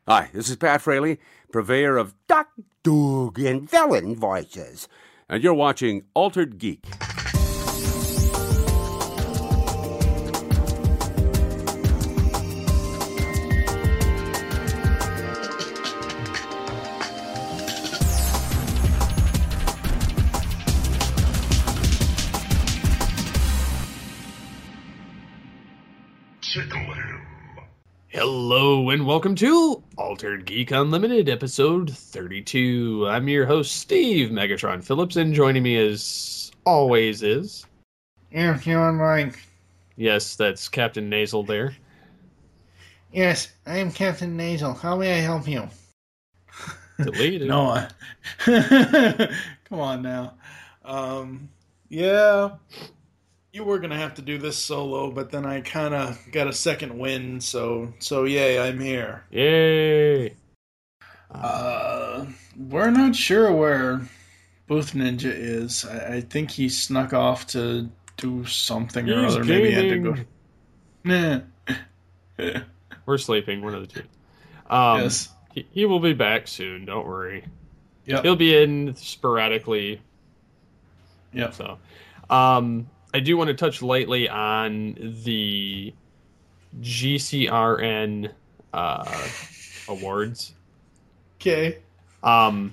Hi, this is Pat Fraley, purveyor of Duck, Doug, and villain voices. And you're watching Altered Geek. Hello and welcome to Altered Geek Unlimited, episode 32. I'm your host, Steve Megatron Phillips, and joining me as always is... If you would like. Yes, that's Captain Nasal there. Yes, I am Captain Nasal. How may I help you? Deleted. No. Come on now. Yeah. You were going to have to do this solo, but then I kind of got a second win, so yay, I'm here. Yay! We're not sure where Booth Ninja is. I think he snuck off to do something or other. Maybe he had to go. Nah. We're sleeping, one of the two. Yes. He will be back soon, don't worry. Yep. He'll be in sporadically. Yep. So, I do want to touch lightly on the GCRN awards. Okay. I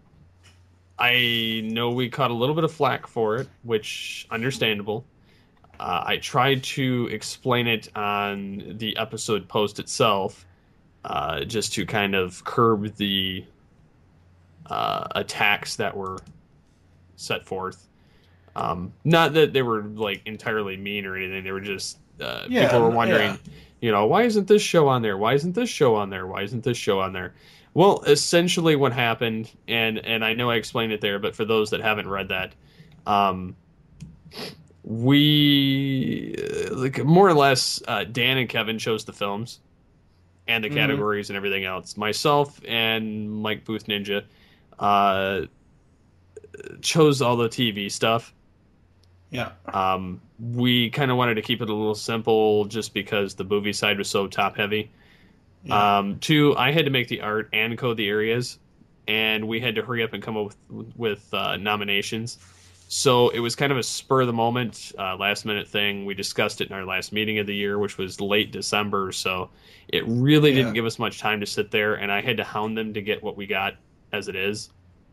know we caught a little bit of flack for it, which understandable. I tried to explain it on the episode post itself, just to kind of curb the attacks that were set forth. Not that they were like entirely mean or anything. They were just people were wondering, why isn't this show on there? Why isn't this show on there? Why isn't this show on there? Well, essentially what happened, and I know I explained it there, but for those that haven't read that, we more or less Dan and Kevin chose the films and the categories and everything else. Myself and Mike Booth Ninja chose all the TV stuff. Yeah. We kind of wanted to keep it a little simple just because the movie side was so top heavy. Yeah. Two, I had to make the art and code the areas, and we had to hurry up and come up with nominations. So it was kind of a spur of the moment, last minute thing. We discussed it in our last meeting of the year, which was late December. So it really didn't give us much time to sit there, and I had to hound them to get what we got as it is.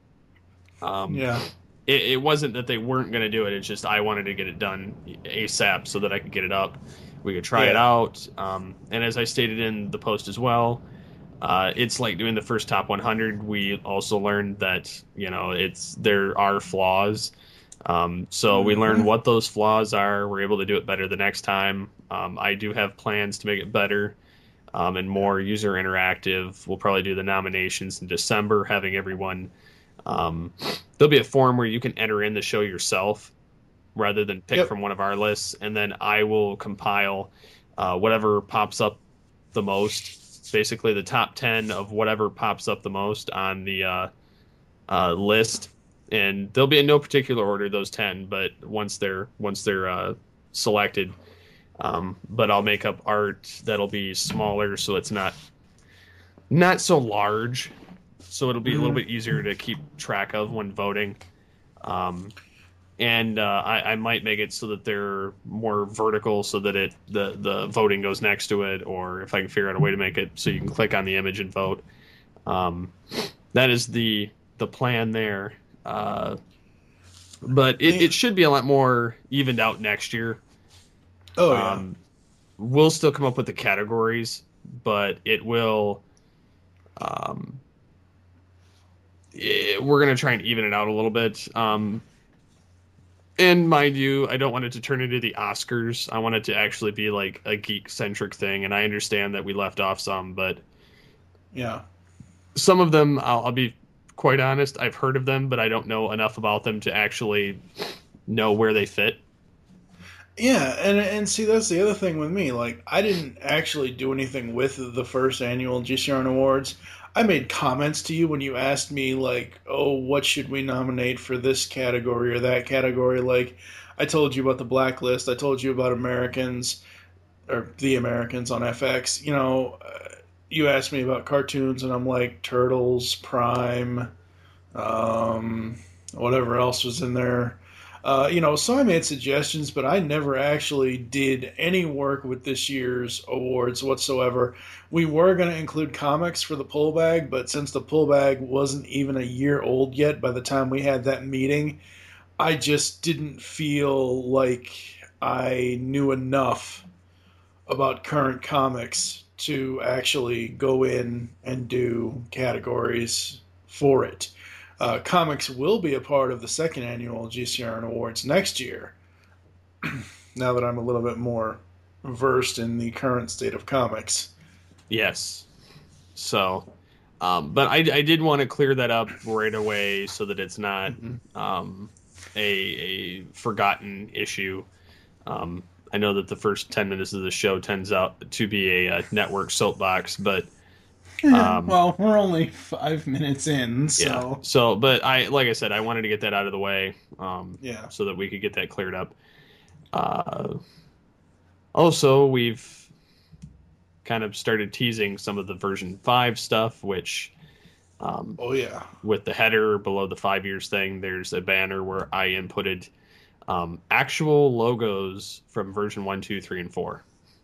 It wasn't that they weren't going to do it. It's just I wanted to get it done ASAP so that I could get it up. We could try it out. And as I stated in the post as well, it's like doing the first top 100. We also learned that, there are flaws. So we learned what those flaws are. We're able to do it better the next time. I do have plans to make it better and more user interactive. We'll probably do the nominations in December, having everyone... there'll be a form where you can enter in the show yourself rather than pick from one of our lists, and then I will compile whatever pops up the most, basically the top 10 of whatever pops up the most on the list, and they'll be in no particular order, those 10, but once they're selected, but I'll make up art that'll be smaller so it's not so large. So it'll be a little bit easier to keep track of when voting. And I might make it so that they're more vertical so that the voting goes next to it, or if I can figure out a way to make it so you can click on the image and vote. That is the plan there. But it should be a lot more evened out next year. We'll still come up with the categories, but it will... we're going to try and even it out a little bit. And mind you, I don't want it to turn into the Oscars. I want it to actually be like a geek-centric thing, and I understand that we left off some, but... Yeah. Some of them, I'll be quite honest, I've heard of them, but I don't know enough about them to actually know where they fit. Yeah, and see, that's the other thing with me. Like, I didn't actually do anything with the first annual GCRN Awards. I made comments to you when you asked me, like, oh, what should we nominate for this category or that category? Like, I told you about the Blacklist. I told you about Americans, or The Americans on FX. you asked me about cartoons, and I'm like Turtles, Prime, whatever else was in there. So I made suggestions, but I never actually did any work with this year's awards whatsoever. We were going to include comics for the pull bag, but since the pull bag wasn't even a year old yet by the time we had that meeting, I just didn't feel like I knew enough about current comics to actually go in and do categories for it. Comics will be a part of the second annual GCRN Awards next year, now that I'm a little bit more versed in the current state of comics. Yes. So, but I did want to clear that up right away so that it's not a forgotten issue. I know that the first 10 minutes of the show tends out to be a network soapbox, but well, we're only 5 minutes in, so yeah. So, but like I said, I wanted to get that out of the way, so that we could get that cleared up. Also, we've kind of started teasing some of the version 5 stuff, which, with the header below the 5 years thing, there's a banner where I inputted actual logos from version 1, 2, 3, and 4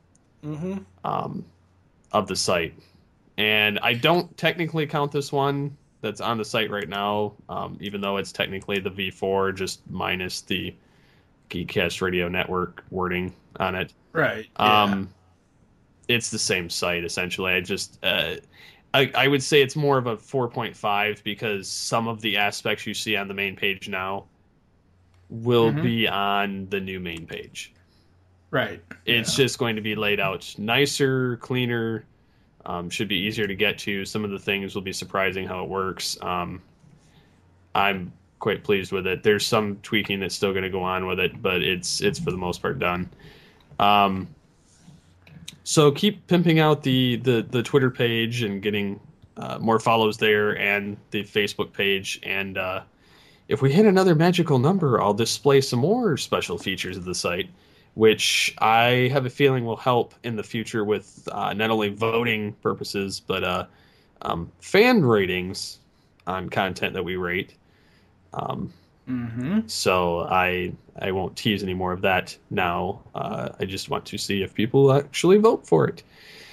of the site. And I don't technically count this one that's on the site right now, even though it's technically the V4, just minus the Geekcast Radio Network wording on it. Right. Yeah. It's the same site, essentially. I would say it's more of a 4.5 because some of the aspects you see on the main page now will be on the new main page. Right. It's just going to be laid out nicer, cleaner. Should be easier to get to. Some of the things will be surprising how it works. I'm quite pleased with it. There's some tweaking that's still going to go on with it, but it's for the most part done. So keep pimping out the Twitter page and getting more follows there, and the Facebook page. And if we hit another magical number, I'll display some more special features of the site, which I have a feeling will help in the future with not only voting purposes, but fan ratings on content that we rate. So I won't tease any more of that now. I just want to see if people actually vote for it.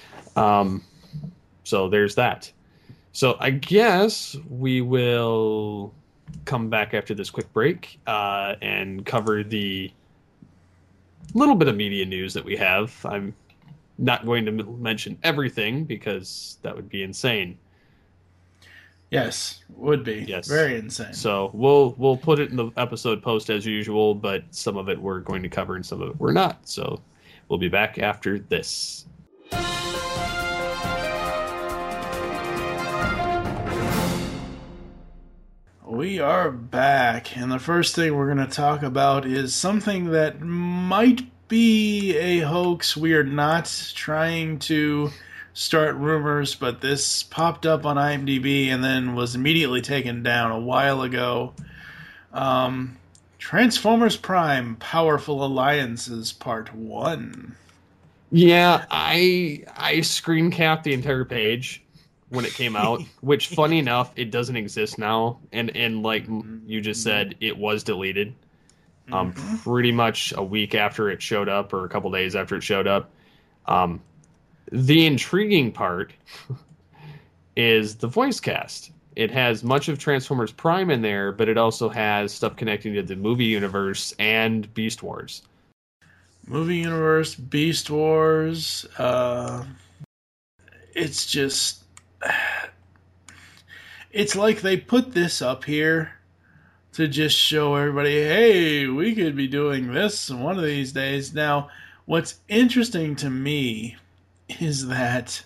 So there's that. So I guess we will come back after this quick break and cover the little bit of media news that we have. I'm not going to mention everything because that would be insane. Yes, would be. Yes. Very insane. So we'll put it in the episode post as usual, but some of it we're going to cover and some of it we're not. So we'll be back after this. We are back, and the first thing we're going to talk about is something that might be a hoax. We are not trying to start rumors, but this popped up on IMDb and then was immediately taken down a while ago. Transformers Prime: Powerful Alliances Part 1. Yeah, I screen capped the entire page when it came out, which, funny enough, it doesn't exist now. And like you just said, it was deleted pretty much a week after it showed up, or a couple days after it showed up. The intriguing part is the voice cast. It has much of Transformers Prime in there, but it also has stuff connecting to the movie universe and Beast Wars. Movie universe, Beast Wars. It's just... It's like they put this up here to just show everybody, hey, we could be doing this one of these days. Now, what's interesting to me is that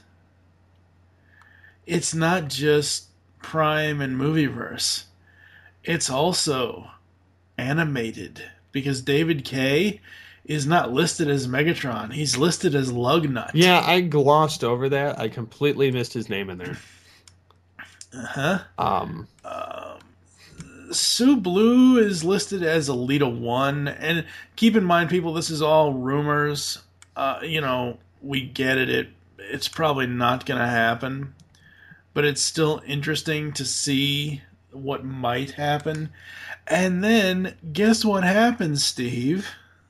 it's not just Prime and Movieverse. It's also animated, because David Kaye is not listed as Megatron. He's listed as Lugnut. Yeah, I glossed over that. I completely missed his name in there. Sue Blue is listed as Alita 1. And keep in mind, people, this is all rumors. We get it. it's probably not going to happen, but it's still interesting to see what might happen. And then, guess what happens, Steve?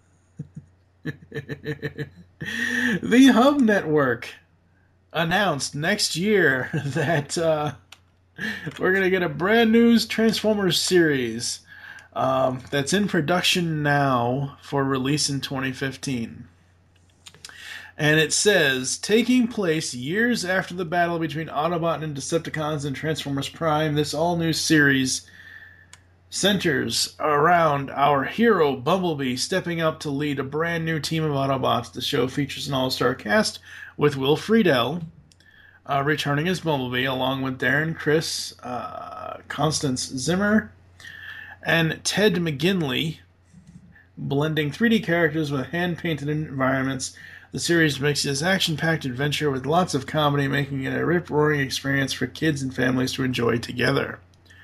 The Hub Network announced next year that we're going to get a brand new Transformers series that's in production now for release in 2015. And it says, taking place years after the battle between Autobot and Decepticons and Transformers Prime, this all-new series centers around our hero Bumblebee stepping up to lead a brand new team of Autobots. The show features an all-star cast with Will Friedle returning as Bumblebee, along with Darren Criss, Constance Zimmer, and Ted McGinley, blending 3D characters with hand-painted environments. The series mixes this action-packed adventure with lots of comedy, making it a rip-roaring experience for kids and families to enjoy together.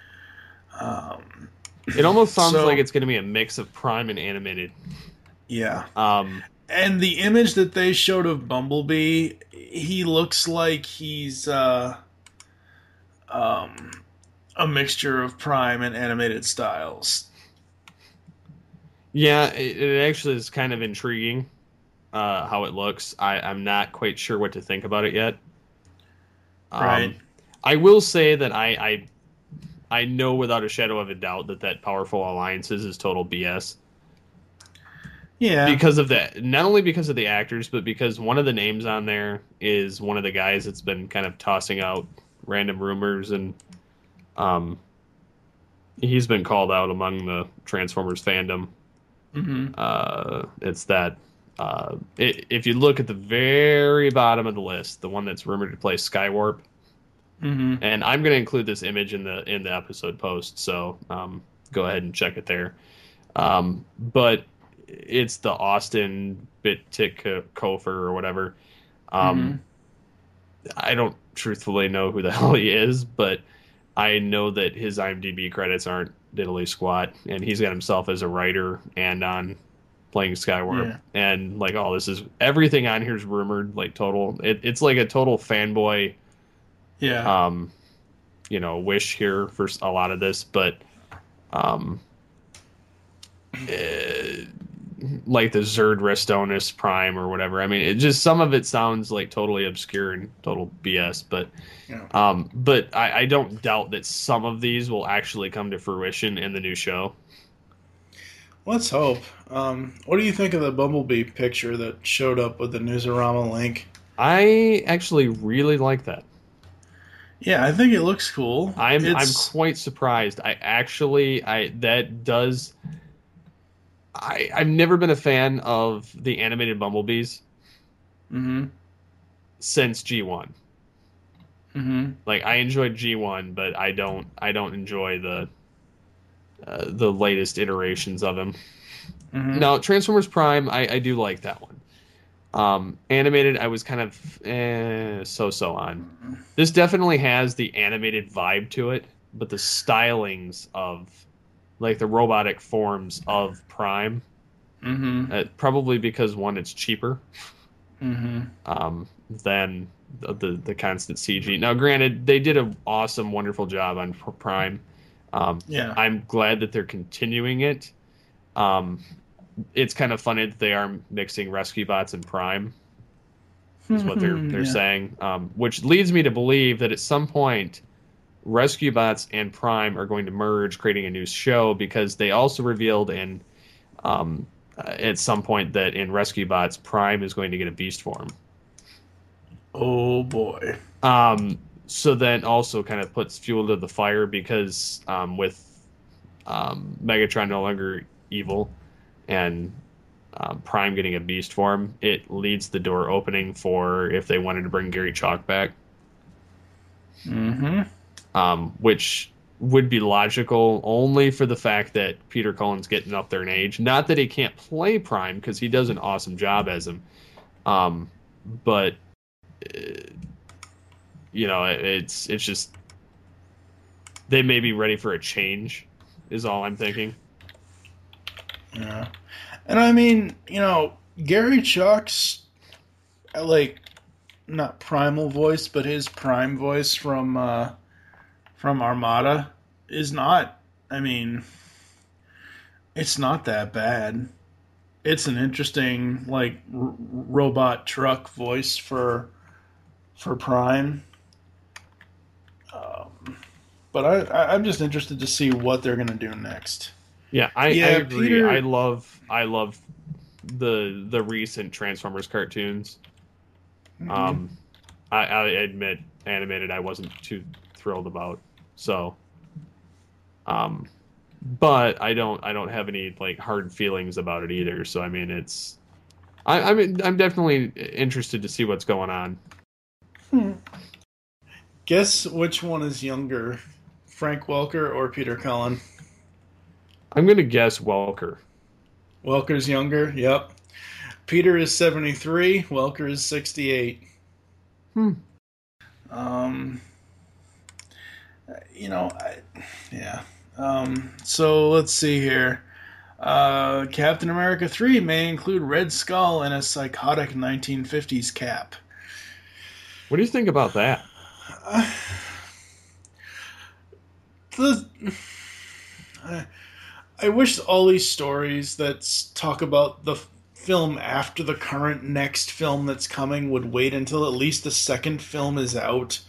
It almost sounds like it's going to be a mix of Prime and animated. Yeah. And the image that they showed of Bumblebee, he looks like he's a mixture of Prime and animated styles. Yeah, it actually is kind of intriguing how it looks. I'm not quite sure what to think about it yet. Right. I will say that I know without a shadow of a doubt that Powerful Alliances is total BS. Yeah. Because of that, not only because of the actors, but because one of the names on there is one of the guys that's been kind of tossing out random rumors, and he's been called out among the Transformers fandom. Mm-hmm. It's that if you look at the very bottom of the list, the one that's rumored to play Skywarp, Mm-hmm. and I'm going to include this image in the episode post, so go ahead and check it there. But it's the Austin Bittik-Kofer or whatever. I don't truthfully know who the hell he is, but I know that his IMDb credits aren't diddly squat, and he's got himself as a writer and on playing Skywarp, and like all this is everything on here is rumored, like total. It's like a total fanboy. Yeah. Wish here for a lot of this, but like the Zerd Restonis Prime or whatever. I mean, it just some of it sounds like totally obscure and total BS, but but I don't doubt that some of these will actually come to fruition in the new show. Let's hope. What do you think of the Bumblebee picture that showed up with the Newsarama link? I actually really like that. Yeah, I think it looks cool. I'm quite surprised. I've never been a fan of the animated Bumblebees since G1. Like I enjoyed G1, but I don't enjoy the latest iterations of him. Now Transformers Prime, I do like that one. Animated, I was kind of so on. This definitely has the animated vibe to it, but the stylings of like the robotic forms of Prime, probably because one, it's cheaper than the constant CG. Now, granted, they did an awesome, wonderful job on Prime. I'm glad that they're continuing it. It's kind of funny that they are mixing Rescue Bots and Prime, is what they're saying, which leads me to believe that at some point Rescue Bots and Prime are going to merge, creating a new show, because they also revealed at some point that in Rescue Bots, Prime is going to get a beast form. Oh boy. So then also kind of puts fuel to the fire, because with Megatron no longer evil and Prime getting a beast form, it leads the door opening for if they wanted to bring Gary Chalk back. Which would be logical only for the fact that Peter Cullen's getting up there in age. Not that he can't play Prime, because he does an awesome job as him. But it's just they may be ready for a change, is all I'm thinking. Yeah. And I mean, Gary Chalk's, like, not primal voice, but his prime voice from Armada is not. I mean, it's not that bad. It's an interesting like robot truck voice for Prime. But I'm just interested to see what they're going to do next. Yeah, I agree. Peter, I love the recent Transformers cartoons. mm-hmm. I admit animated I wasn't too thrilled about. So, but I don't have any like hard feelings about it either. So I mean, I'm definitely interested to see what's going on. Guess which one is younger, Frank Welker or Peter Cullen? I'm gonna guess Welker. Welker's younger. Yep. Peter is 73. Welker is 68. Yeah. So let's see here. Captain America 3 may include Red Skull and a psychotic 1950s Cap. What do you think about that? I wish all these stories that talk about the film after the current next film that's coming would wait until at least the second film is out.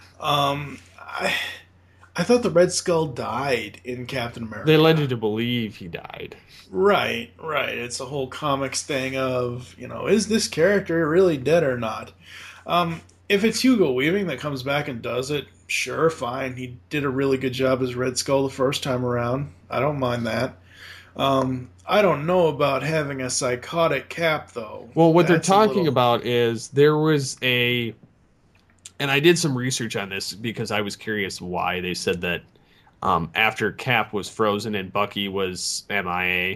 I thought the Red Skull died in Captain America. They led you to believe he died. Right. It's a whole comics thing of, is this character really dead or not? If it's Hugo Weaving that comes back and does it, sure, fine. He did a really good job as Red Skull the first time around. I don't mind that. I don't know about having a psychotic Cap, though. Well, what they're talking about is there was and I did some research on this because I was curious why they said that after Cap was frozen and Bucky was MIA,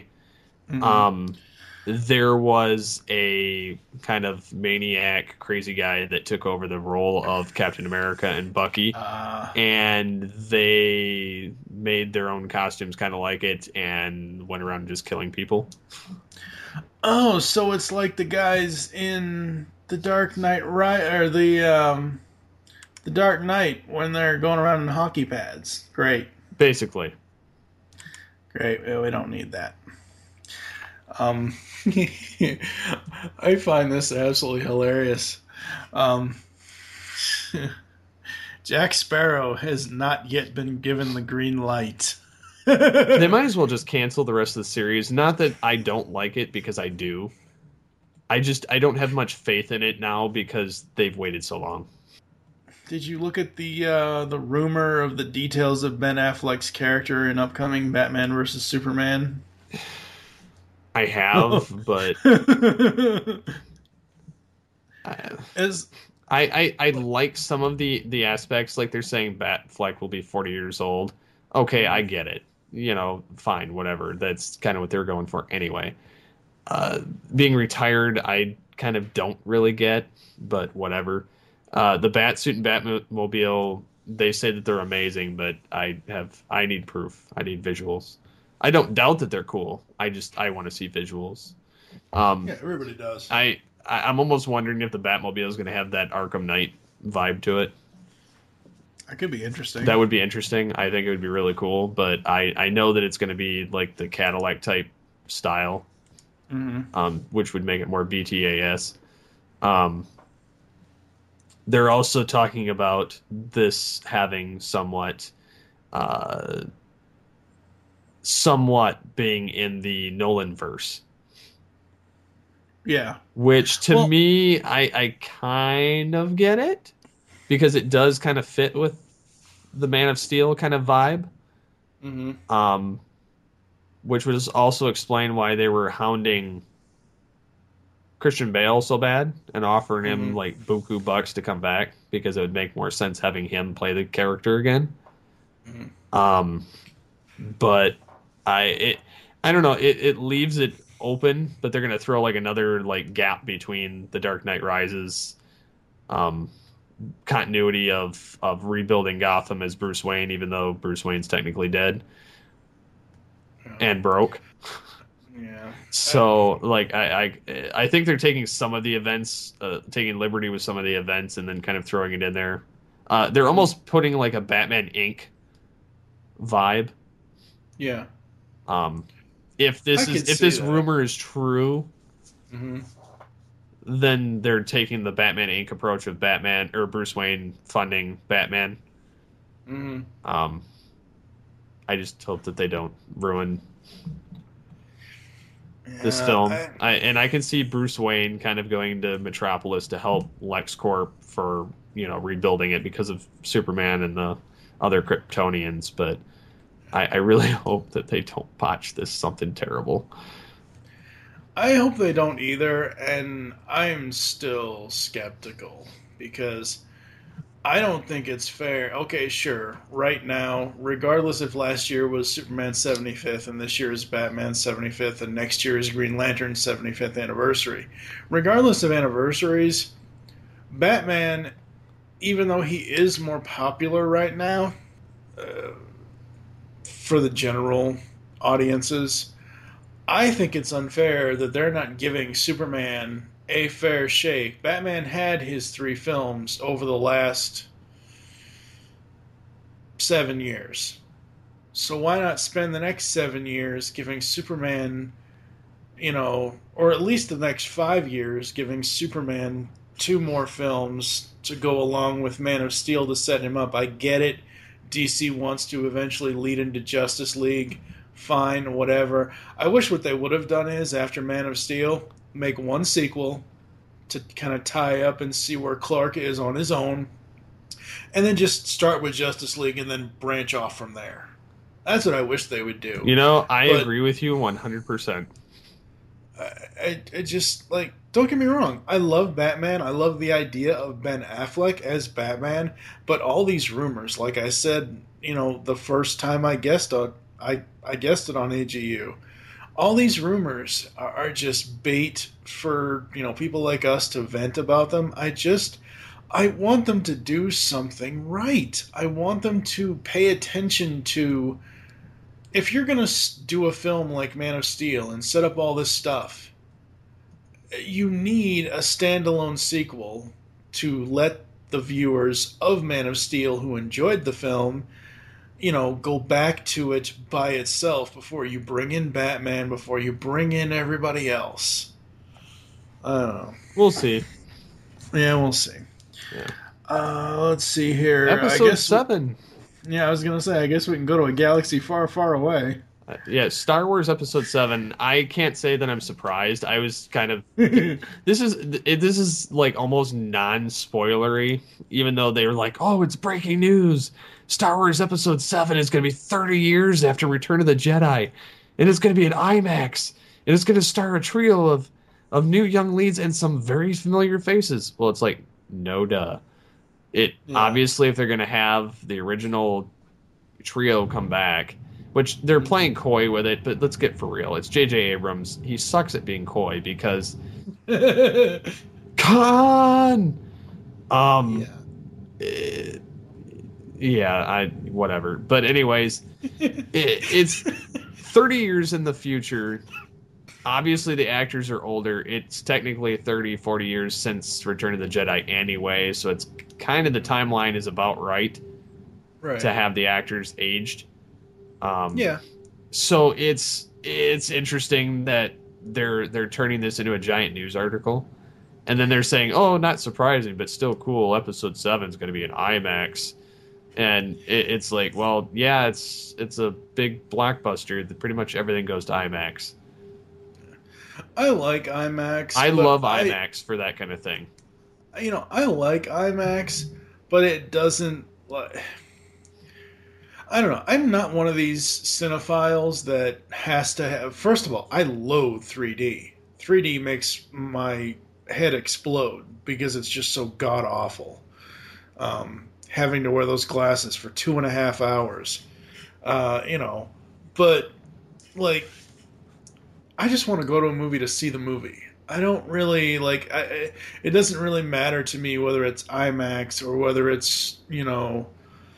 there was a kind of maniac, crazy guy that took over the role of Captain America and Bucky, and they made their own costumes kind of like it and went around just killing people. Oh, so it's like the guys in the Dark Knight, or the Dark Knight when they're going around in hockey pads. Great. Basically. Great. We don't need that. I find this absolutely hilarious. Jack Sparrow has not yet been given the green light. They might as well just cancel the rest of the series. Not that I don't like it, because I do. I don't have much faith in it now because they've waited so long. Did you look at the rumor of the details of Ben Affleck's character in upcoming Batman vs. Superman? I have, but I like some of the aspects. Like they're saying Batfleck will be 40 years old. Okay, I get it. Fine, whatever. That's kind of what they're going for anyway. Being retired, I kind of don't really get, but whatever. The Batsuit and Batmobile, they say that they're amazing, but I need proof. I need visuals. I don't doubt that they're cool. I want to see visuals. Yeah, everybody does. I'm almost wondering if the Batmobile is going to have that Arkham Knight vibe to it. That could be interesting. That would be interesting. I think it would be really cool, but I know that it's going to be like the Cadillac type style, which would make it more BTAS. They're also talking about this having somewhat being in the Nolanverse. Yeah. Which, to me, I kind of get it, because it does kind of fit with the Man of Steel kind of vibe. Which would also explain why they were hounding Christian Bale so bad and offering him like buku bucks to come back, because it would make more sense having him play the character again. But I don't know. It leaves it open, but they're gonna throw like another like gap between the Dark Knight Rises continuity of rebuilding Gotham as Bruce Wayne, even though Bruce Wayne's technically dead and broke. Yeah. So, like, I think they're taking some of the events, taking liberty with some of the events, and then kind of throwing it in there. They're almost putting like a Batman Inc. vibe. Yeah. Um, I could if see this that. rumor is true, Hmm. then they're taking the Batman Inc. approach of Batman or Bruce Wayne funding Batman. Hmm. Um, I just hope that they don't ruin this Yeah. film. I can see Bruce Wayne kind of going to Metropolis to help LexCorp for rebuilding it because of Superman and the other Kryptonians. But I really hope that they don't botch this something terrible. I hope they don't either, and I'm still skeptical because I don't think it's fair. Okay, sure. Right now, regardless if last year was Superman's 75th and this year is Batman's 75th and next year is Green Lantern's 75th anniversary, regardless of anniversaries, Batman, even though he is more popular right now uh, for the general audiences, I think it's unfair that they're not giving Superman a fair shake. Batman had his three films over the last 7 years. So why not spend the next 7 years giving Superman, or at least the next 5 years, giving Superman two more films to go along with Man of Steel to set him up? I get it. DC wants to eventually lead into Justice League. Fine, whatever. I wish what they would have done is, after Man of Steel, make one sequel to kind of tie up and see where Clark is on his own, and then just start with Justice League and then branch off from there. That's what I wish they would do. I But agree with you 100%. I just, like, don't get me wrong. I love Batman. I love the idea of Ben Affleck as Batman. But all these rumors, like I said, the first time I guessed I guessed it on AGU. All these rumors are just bait for people like us to vent about them. I want them to do something right. I want them to pay attention to, if you're going to do a film like Man of Steel and set up all this stuff, you need a standalone sequel to let the viewers of Man of Steel who enjoyed the film, go back to it by itself before you bring in Batman, before you bring in everybody else. I don't know. We'll see. Yeah, we'll see. Yeah. Let's see here. Episode 7. Yeah, I was gonna say. I guess we can go to a galaxy far, far away. Yeah, Star Wars Episode 7. I can't say that I'm surprised. I was kind of this is like almost non-spoilery, even though they were like, "Oh, it's breaking news. Star Wars Episode 7 is going to be 30 years after Return of the Jedi, and it's going to be an IMAX, and it's going to star a trio of new young leads and some very familiar faces." Well, it's like, no duh. Obviously, if they're going to have the original trio come back, which they're playing coy with it, but let's get for real. It's J.J. Abrams. He sucks at being coy because Khan. Whatever. But anyways, it's 30 years in the future. Obviously, the actors are older. It's technically 30, 40 years since Return of the Jedi anyway, so it's kind of, the timeline is about right to have the actors aged. Yeah. So it's interesting that they're turning this into a giant news article, and then they're saying, "Oh, not surprising, but still cool. Episode 7 is going to be an IMAX," and it's like, well, yeah, it's a big blockbuster. That pretty much everything goes to IMAX. I like IMAX. I love IMAX for that kind of thing. I like IMAX, but it doesn't. I don't know. I'm not one of these cinephiles that has to have. First of all, I loathe 3D. 3D makes my head explode because it's just so god awful. Having to wear those glasses for 2.5 hours, but like, I just want to go to a movie to see the movie. I don't really like. It doesn't really matter to me whether it's IMAX or whether it's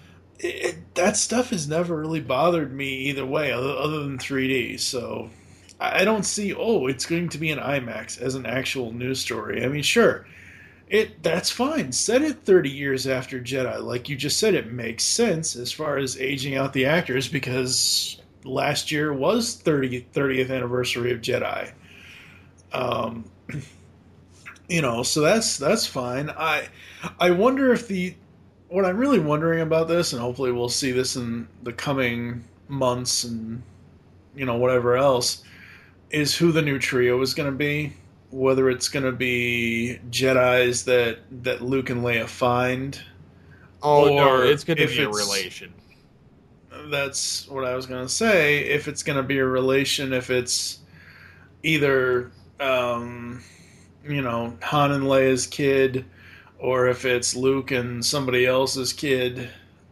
that stuff has never really bothered me either way, other than 3D. So I don't see, oh, it's going to be an IMAX as an actual news story. I mean, sure, that's fine. Set it 30 years after Jedi. Like you just said, it makes sense as far as aging out the actors because last year was 30th anniversary of Jedi. Um, so that's fine. I wonder if what I'm really wondering about this, and hopefully we'll see this in the coming months and whatever else, is who the new trio is going to be. Whether it's going to be Jedi's that Luke and Leia find. Oh no, it's going to be a relation. That's what I was going to say. If it's going to be a relation, if it's either Han and Leia's kid, or if it's Luke and somebody else's kid.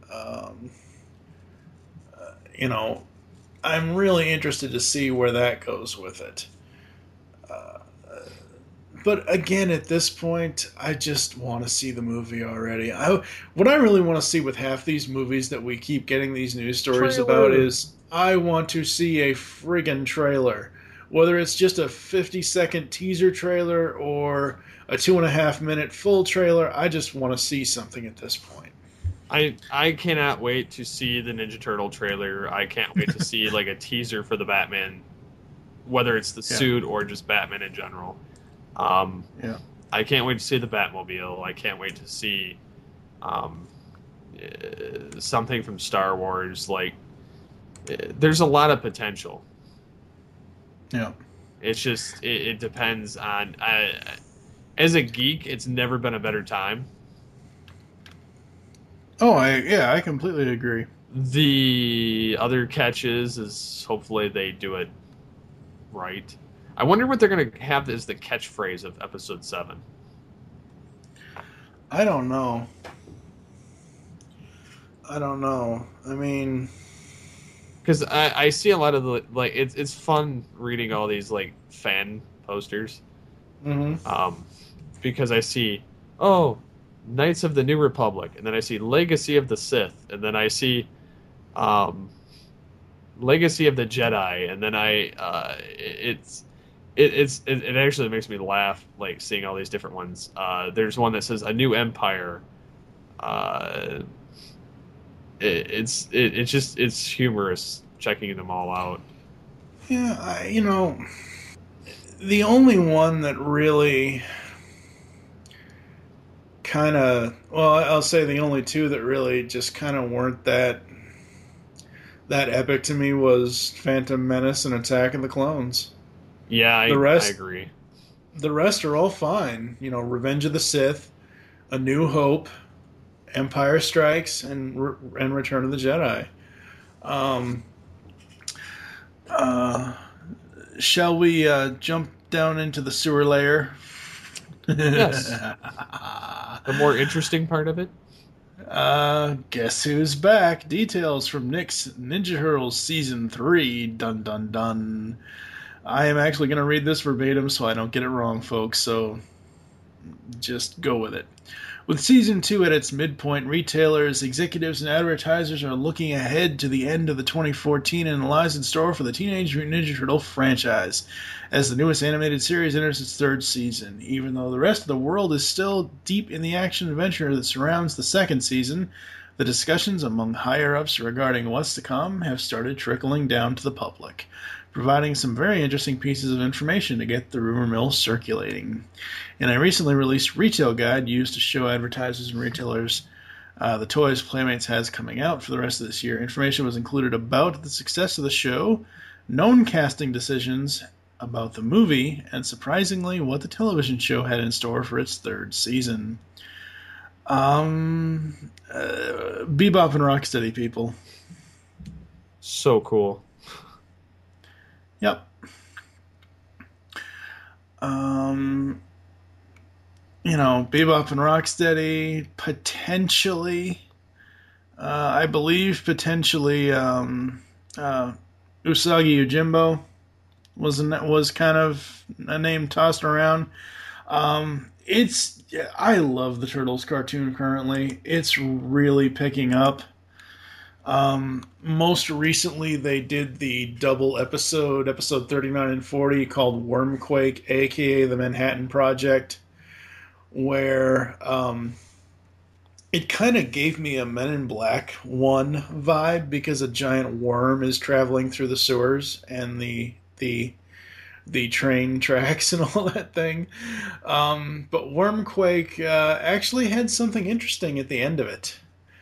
I'm really interested to see where that goes with it. But again, at this point, I just want to see the movie already. What I really want to see with half these movies that we keep getting these news stories about is I want to see a friggin' trailer. Whether it's just a 50-second teaser trailer or a 2.5-minute full trailer, I just want to see something at this point. I cannot wait to see the Ninja Turtle trailer. I can't wait to see like a teaser for the Batman, whether it's the suit or just Batman in general. I can't wait to see the Batmobile. I can't wait to see something from Star Wars. Like, there's a lot of potential. Yeah. It's just, it depends on... as a geek, it's never been a better time. Oh, I completely agree. The other catch is hopefully they do it right. I wonder what they're going to have as the catchphrase of Episode 7. I don't know. I mean... Because I see a lot of the... Like, it's fun reading all these, like, fan posters. Mm-hmm. Because I see, Knights of the New Republic, and then I see Legacy of the Sith, and then I see Legacy of the Jedi, and then it actually makes me laugh, like seeing all these different ones. There's one that says A New Empire. It's humorous checking them all out. Yeah, the only one that really kind of, I'll say the only two that really just kind of weren't that epic to me was Phantom Menace and Attack of the Clones. Yeah, I agree. The rest are all fine. Revenge of the Sith, A New Hope, Empire Strikes, and Return of the Jedi. Shall we jump down into the sewer layer? Yes. The more interesting part of it? Guess who's back? Details from Nick's Ninja Turtles Season 3. Dun dun dun. I am actually going to read this verbatim so I don't get it wrong, folks, so just go with it. With Season 2 at its midpoint, retailers, executives, and advertisers are looking ahead to the end of the 2014 and lies in store for the Teenage Mutant Ninja Turtle franchise, as the newest animated series enters its third season. Even though the rest of the world is still deep in the action-adventure that surrounds the second season, the discussions among higher-ups regarding what's to come have started trickling down to the public, providing some very interesting pieces of information to get the rumor mill circulating. In a recently released retail guide used to show advertisers and retailers the toys Playmates has coming out for the rest of this year, information was included about the success of the show, known casting decisions about the movie, and surprisingly, what the television show had in store for its third season. Bebop and Rocksteady, people. So cool. Yep. Bebop and Rocksteady, potentially, I believe potentially, Usagi Yojimbo was kind of a name tossed around. I love the Turtles cartoon currently. It's really picking up. Most recently, they did the double episode 39 and 40, called Wormquake, aka the Manhattan Project, where it kind of gave me a Men in Black 1 vibe, because a giant worm is traveling through the sewers and the train tracks and all that thing. But Wormquake actually had something interesting at the end of it.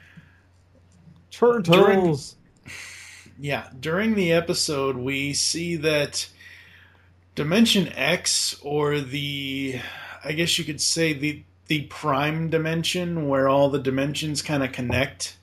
Turtles. During the episode, we see that Dimension X, or I guess you could say the prime dimension, where all the dimensions kind of connect,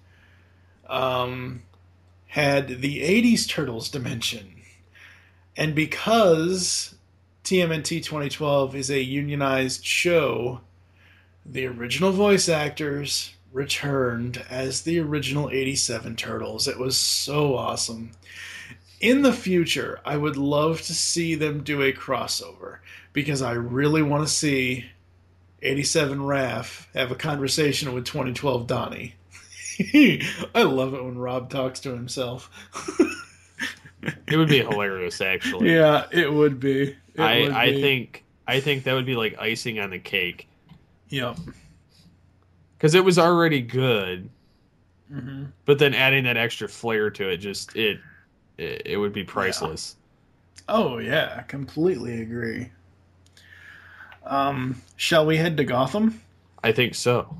had the 80s Turtles dimension. And because TMNT 2012 is a unionized show, the original voice actors returned as the original 87 Turtles. It was so awesome. In the future, I would love to see them do a crossover, because I really want to see 87 Raph have a conversation with 2012 Donnie. I love it when Rob talks to himself. It would be hilarious, actually. Yeah, it would be. I think that would be like icing on the cake. Yep. Because it was already good, but then adding that extra flair to it, it would be priceless. Yeah. Oh yeah, completely agree. Shall we head to Gotham? I think so.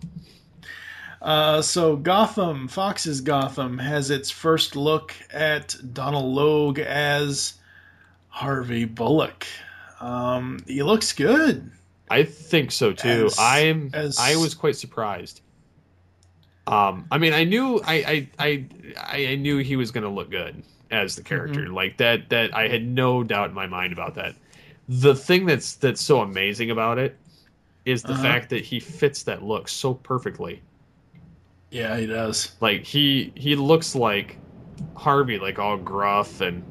So Gotham, Fox's Gotham, has its first look at Donald Logue as Harvey Bullock. He looks good. I think so too. I was quite surprised. I mean, I knew I knew he was going to look good as the character. Like that I had no doubt in my mind about that. The thing that's so amazing about it is the fact that he fits that look so perfectly. Yeah, he does. Like he looks like Harvey, like all gruff and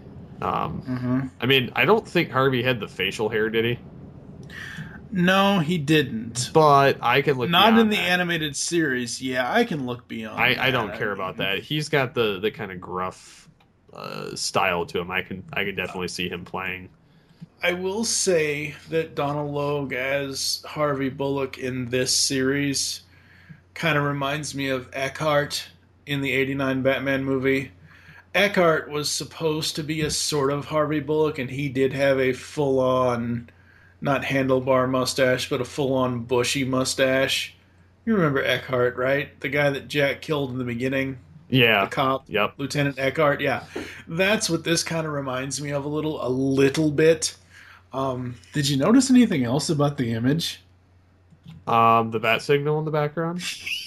I mean, I don't think Harvey had the facial hair, did he? No, he didn't. But I can look not in the that. Animated series. Yeah, I can look beyond. I don't care about that. He's got the kind of gruff style to him. I can definitely see him playing. I will say that Donald Logue as Harvey Bullock in this series kind of reminds me of Eckhart in the '89 Batman movie. Eckhart was supposed to be a sort of Harvey Bullock, and he did have a full-on, not handlebar mustache, but a full-on bushy mustache. You remember Eckhart, right? The guy that Jack killed in the beginning? Yeah. The cop? Yep. Lieutenant Eckhart? Yeah. That's what this kind of reminds me of a little bit. Did you notice anything else about the image? The bat signal in the background?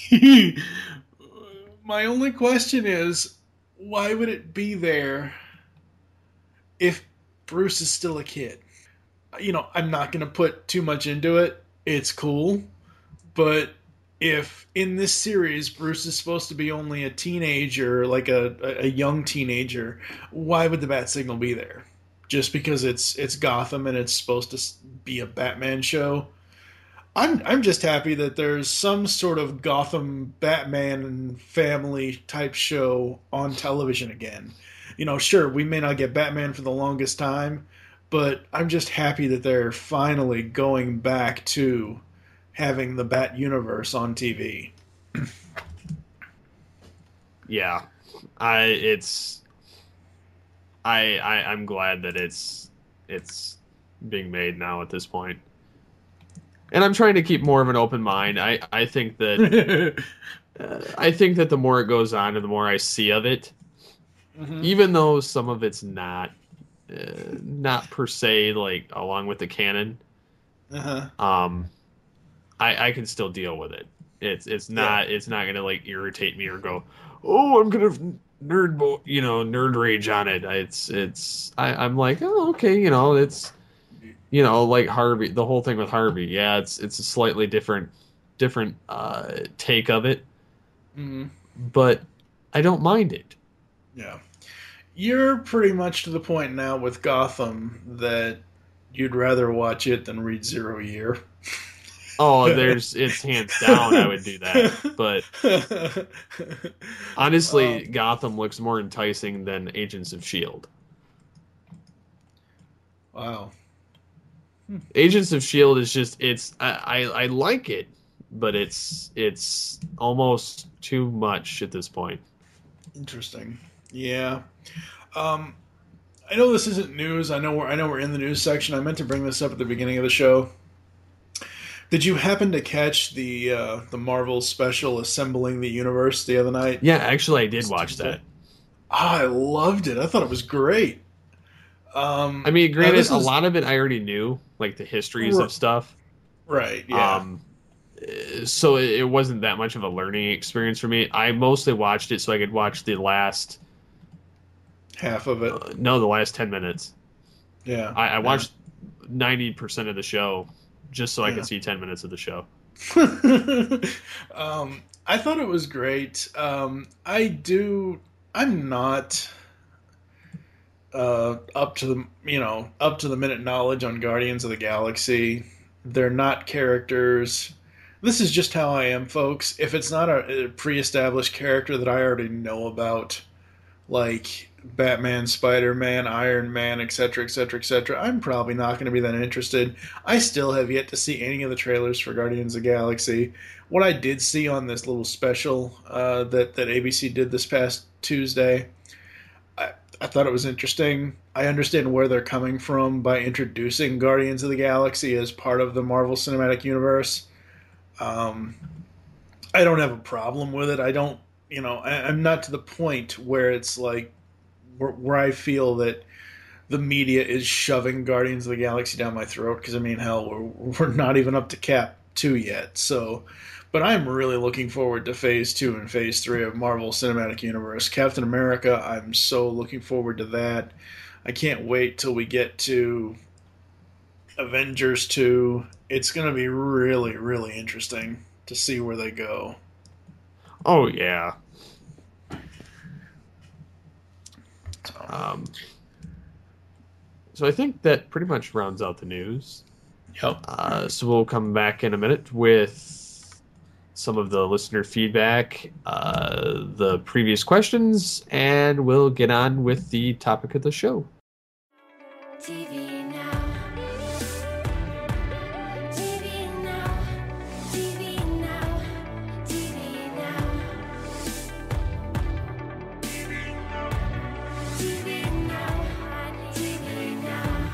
My only question is, why would it be there if Bruce is still a kid? You know, I'm not going to put too much into it. It's cool. But if in this series Bruce is supposed to be only a teenager, like a young teenager, why would the bat signal be there? Just because it's Gotham and it's supposed to be a Batman show? I'm just happy that there's some sort of Gotham Batman and family type show on television again. You know, sure, we may not get Batman for the longest time, but I'm just happy that they're finally going back to having the Bat universe on TV. Yeah. I'm glad that it's being made now at this point. And I'm trying to keep more of an open mind. I think that I think that the more it goes on and the more I see of it, even though some of it's not per se like along with the canon, I can still deal with it. It's not going to like irritate me or go, oh, I'm gonna nerd rage on it. I'm like, oh, okay, it's. Like Harvey, the whole thing with Harvey, yeah, it's a slightly different take of it, but I don't mind it. Yeah, you're pretty much to the point now with Gotham that you'd rather watch it than read Zero Year. Oh, it's hands down I would do that. But honestly, Gotham looks more enticing than Agents of S.H.I.E.L.D. Wow. Agents of S.H.I.E.L.D. is just I like it, but it's almost too much at this point. Interesting. Yeah. I know this isn't news. I know we're in the news section. I meant to bring this up at the beginning of the show. Did you happen to catch the Marvel special Assembling the Universe the other night? Yeah, actually, I did watch that. I loved it. I thought it was great. I mean, granted, a lot of it I already knew, like the histories of stuff. Right, yeah. So it wasn't that much of a learning experience for me. I mostly watched it so I could watch the last... half of it. No, the last 10 minutes. Yeah. I watched 90% of the show just so I could see 10 minutes of the show. I thought it was great. I'm not up to the minute knowledge on Guardians of the Galaxy. They're not characters. This is just how I am, folks. If it's not a pre-established character that I already know about, like Batman, Spider-Man, Iron Man, etc., etc., etc., I'm probably not going to be that interested. I still have yet to see any of the trailers for Guardians of the Galaxy. What I did see on this little special that ABC did this past Tuesday, I thought it was interesting. I understand where they're coming from by introducing Guardians of the Galaxy as part of the Marvel Cinematic Universe. I don't have a problem with it. I don't, I'm not to the point where it's like, where I feel that the media is shoving Guardians of the Galaxy down my throat, because, I mean, hell, we're not even up to Cap 2 yet. So, but I'm really looking forward to Phase 2 and Phase 3 of Marvel Cinematic Universe. Captain America, I'm so looking forward to that. I can't wait till we get to Avengers 2. It's going to be really, really interesting to see where they go. Oh, yeah. So I think that pretty much rounds out the news. Yep. So we'll come back in a minute with some of the listener feedback, the previous questions, and we'll get on with the topic of the show. TV now. TV now. TV now. TV now. TV now. TV now.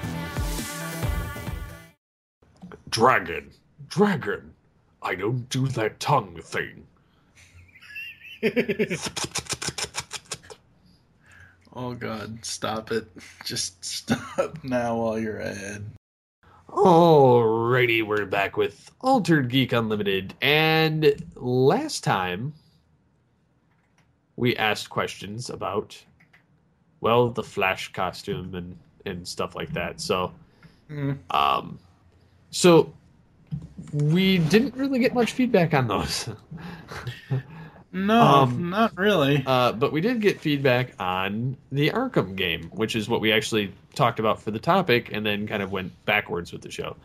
Dragon, I don't do that tongue thing. Oh, God, stop it. Just stop now while you're ahead. Alrighty, we're back with Altered Geek Unlimited, and last time we asked questions about, well, the Flash costume and stuff like that. So, so we didn't really get much feedback on those. No, not really. But we did get feedback on the Arkham game, which is what we actually talked about for the topic, and then kind of went backwards with the show.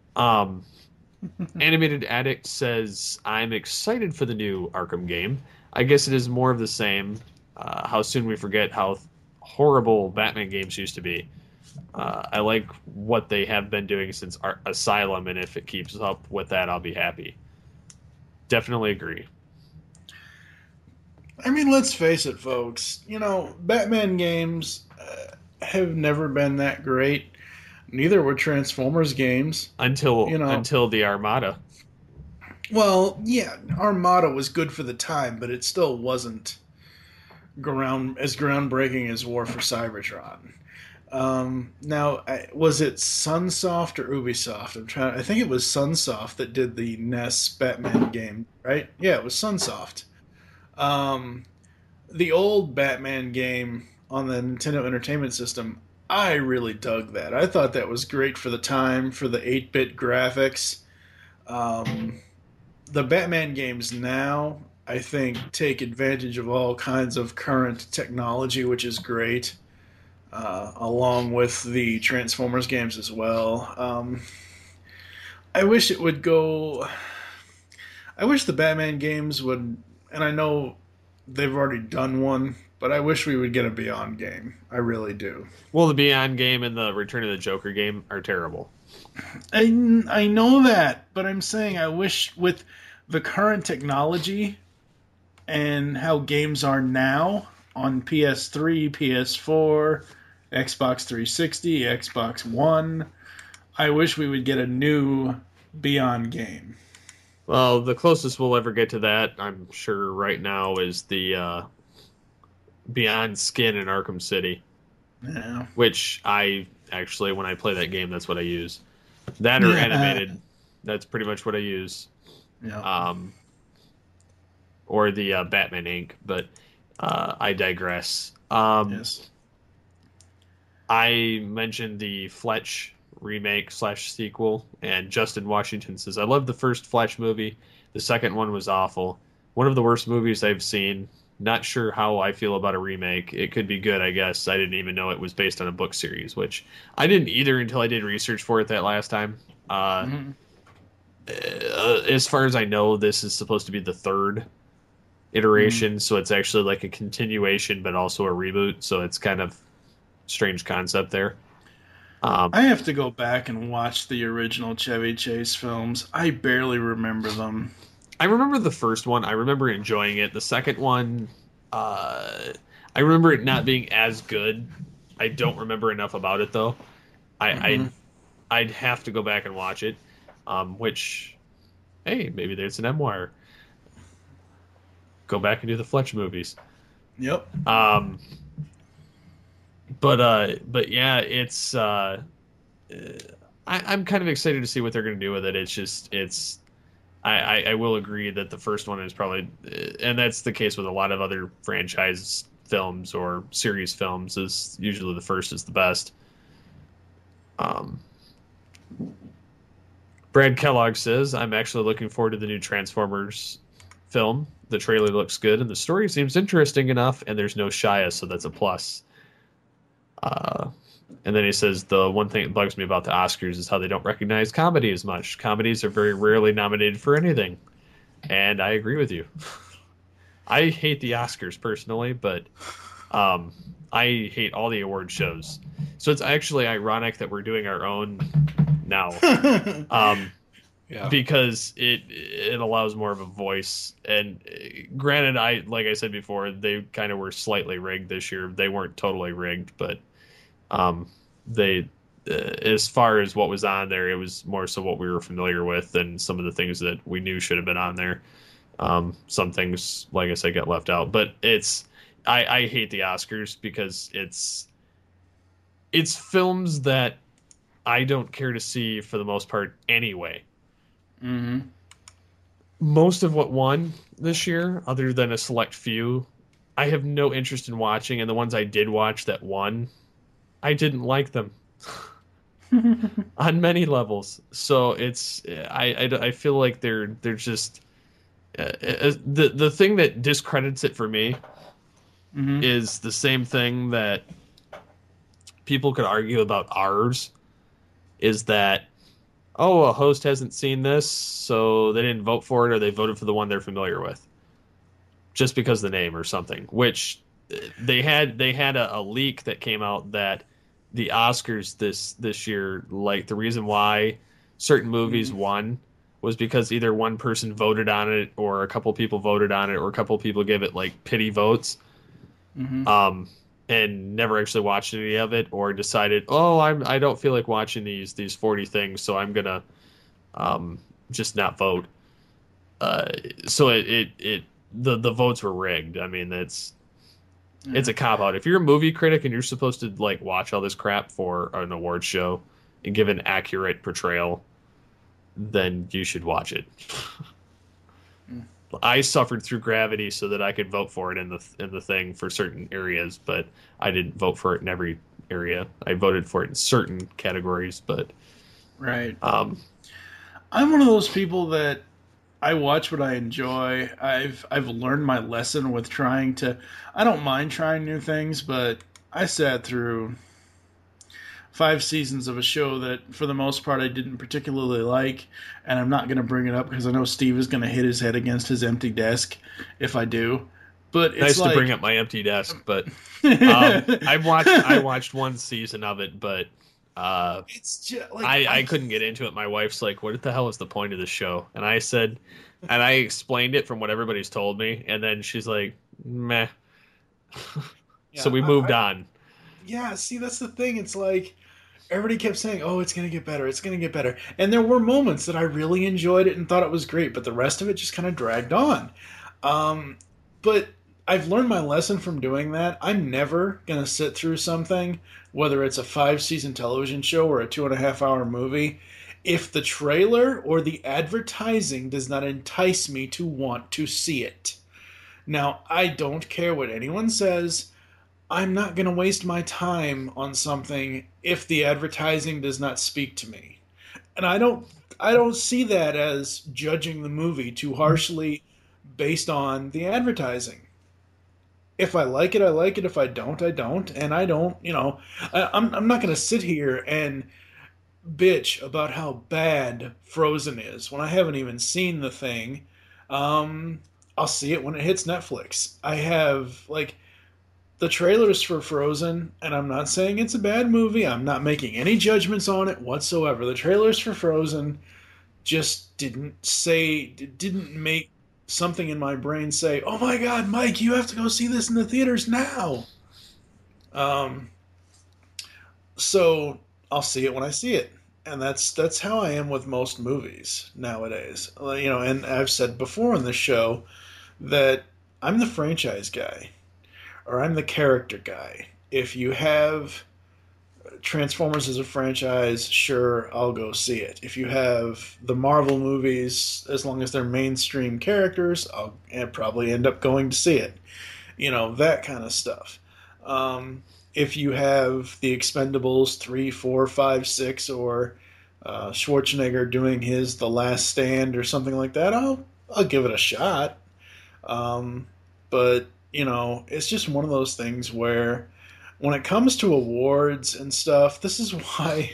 Animated Addict says, I'm excited for the new Arkham game. I guess it is more of the same. How soon we forget how horrible Batman games used to be. I like what they have been doing since Asylum, and if it keeps up with that, I'll be happy. Definitely agree. I mean, let's face it, folks. Batman games have never been that great. Neither were Transformers games. Until the Armada. Well, yeah, Armada was good for the time, but it still wasn't as groundbreaking as War for Cybertron. Now, was it Sunsoft or Ubisoft? I think it was Sunsoft that did the NES Batman game, right? Yeah, it was Sunsoft. The old Batman game on the Nintendo Entertainment System, I really dug that. I thought that was great for the time, for the 8-bit graphics. The Batman games now, I think, take advantage of all kinds of current technology, which is great, along with the Transformers games as well. I wish it would go. I wish the Batman games would, and I know they've already done one, but I wish we would get a Beyond game. I really do. Well, the Beyond game and the Return of the Joker game are terrible. I know that, but I'm saying I wish with the current technology and how games are now on PS3, PS4, Xbox 360, Xbox One, I wish we would get a new Beyond game. Well, the closest we'll ever get to that, I'm sure right now, is the Beyond Skin in Arkham City. Yeah. Which I actually, when I play that game, that's what I use. That or animated. That's pretty much what I use. Yeah. Or the Batman Inc. But I digress. Yes. I mentioned the Fletch remake / sequel, and Justin Washington says, I love the first Fletch movie. The second one was awful. One of the worst movies I've seen. Not sure how I feel about a remake. It could be good, I guess. I didn't even know it was based on a book series, which I didn't either until I did research for it that last time. As far as I know, this is supposed to be the third iteration, so it's actually like a continuation, but also a reboot, so it's kind of strange concept there. I have to go back and watch the original Chevy Chase films. I barely remember them. I remember the first one. I remember enjoying it. The second one, I remember it not being as good. I don't remember enough about it, though. I'd have to go back and watch it, which, hey, maybe there's an M-Wire. Go back and do the Fletch movies. Yep. But yeah, it's I'm kind of excited to see what they're going to do with it. It's just I will agree that the first one is probably, and that's the case with a lot of other franchise films or series films, is usually the first is the best. Brad Kellogg says, I'm actually looking forward to the new Transformers film. The trailer looks good and the story seems interesting enough, and there's no Shia, so that's a plus. And then he says, the one thing that bugs me about the Oscars is how they don't recognize comedy as much. Comedies are very rarely nominated for anything. And I agree with you. I hate the Oscars personally, but I hate all the award shows. So it's actually ironic that we're doing our own now. Because it allows more of a voice. And granted, like I said before, they kind of were slightly rigged this year. They weren't totally rigged, but they as far as what was on there, it was more so what we were familiar with than some of the things that we knew should have been on there. Some things, like I said, got left out. But I hate the Oscars because it's films that I don't care to see for the most part anyway. Mm-hmm. Most of what won this year, other than a select few, I have no interest in watching, and the ones I did watch that won, I didn't like them on many levels. So I feel like they're just the thing that discredits it for me is the same thing that people could argue about ours, is that, oh, a host hasn't seen this, so they didn't vote for it, or they voted for the one they're familiar with, just because of the name or something. Which they had a leak that came out that the Oscars this year, like the reason why certain movies won was because either one person voted on it, or a couple people voted on it, or a couple people gave it like pity votes, and never actually watched any of it, or decided, oh, I don't feel like watching these 40 things, so I'm gonna just not vote. So the votes were rigged. I mean, it's a cop out. If you're a movie critic and you're supposed to like watch all this crap for an award show and give an accurate portrayal, then you should watch it. I suffered through Gravity so that I could vote for it in the thing for certain areas, but I didn't vote for it in every area. I voted for it in certain categories, but right. I'm one of those people that I watch what I enjoy. I've learned my lesson with trying to. I don't mind trying new things, but I sat through 5 seasons of a show that, for the most part, I didn't particularly like, and I'm not going to bring it up because I know Steve is going to hit his head against his empty desk if I do. But it's Nice like, to bring up my empty desk, but I watched one season of it, but it's just like I couldn't get into it. My wife's like, "What the hell is the point of this show?" And I said, and I explained it from what everybody's told me, and then she's like, "Meh." So we moved on. Yeah, see, that's the thing. It's like everybody kept saying, "Oh, it's going to get better. It's going to get better." And there were moments that I really enjoyed it and thought it was great, but the rest of it just kind of dragged on. But I've learned my lesson from doing that. I'm never going to sit through something, whether it's a 5-season television show or a 2.5-hour movie, if the trailer or the advertising does not entice me to want to see it. Now, I don't care what anyone says. I'm not going to waste my time on something if the advertising does not speak to me. And I don't see that as judging the movie too harshly based on the advertising. If I like it, I like it. If I don't, I don't. And I don't, I'm not going to sit here and bitch about how bad Frozen is when I haven't even seen the thing. I'll see it when it hits Netflix. I have, the trailers for Frozen, and I'm not saying it's a bad movie. I'm not making any judgments on it whatsoever. The trailers for Frozen just didn't make something in my brain say, "Oh my God, Mike, you have to go see this in the theaters now." So I'll see it when I see it. And that's how I am with most movies nowadays. And I've said before on this show that I'm the franchise guy. Or I'm the character guy. If you have Transformers as a franchise, sure, I'll go see it. If you have the Marvel movies, as long as they're mainstream characters, I'll probably end up going to see it. That kind of stuff. If you have the Expendables 3, 4, 5, 6, or Schwarzenegger doing his The Last Stand or something like that, I'll give it a shot. But it's just one of those things where when it comes to awards and stuff, this is why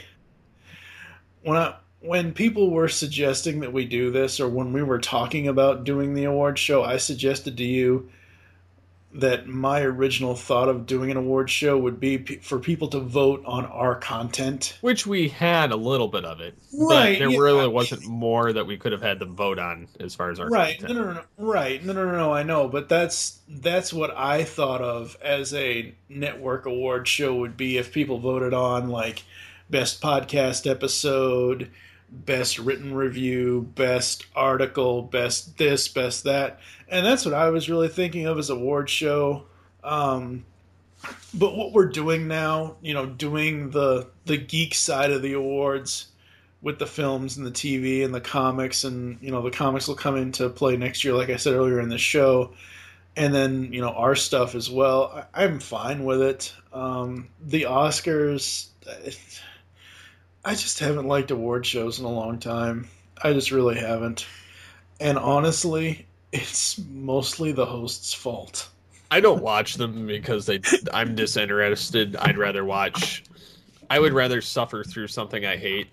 when people were suggesting that we do this, or when we were talking about doing the award show, I suggested to you that my original thought of doing an award show would be for people to vote on our content. Which we had a little bit of it. Right. But there really wasn't more that we could have had them vote on as far as our content. No. Right. No, I know. But that's what I thought of as a network award show would be if people voted on, best podcast episode, best written review, best article, best this, best that. And that's what I was really thinking of as award show. But what we're doing now, doing the geek side of the awards with the films and the TV and the comics, and, the comics will come into play next year, like I said earlier in the show. And then, our stuff as well. I'm fine with it. The Oscars, I just haven't liked award shows in a long time. I just really haven't. And honestly, it's mostly the host's fault. I don't watch them because I'm disinterested. I would rather suffer through something I hate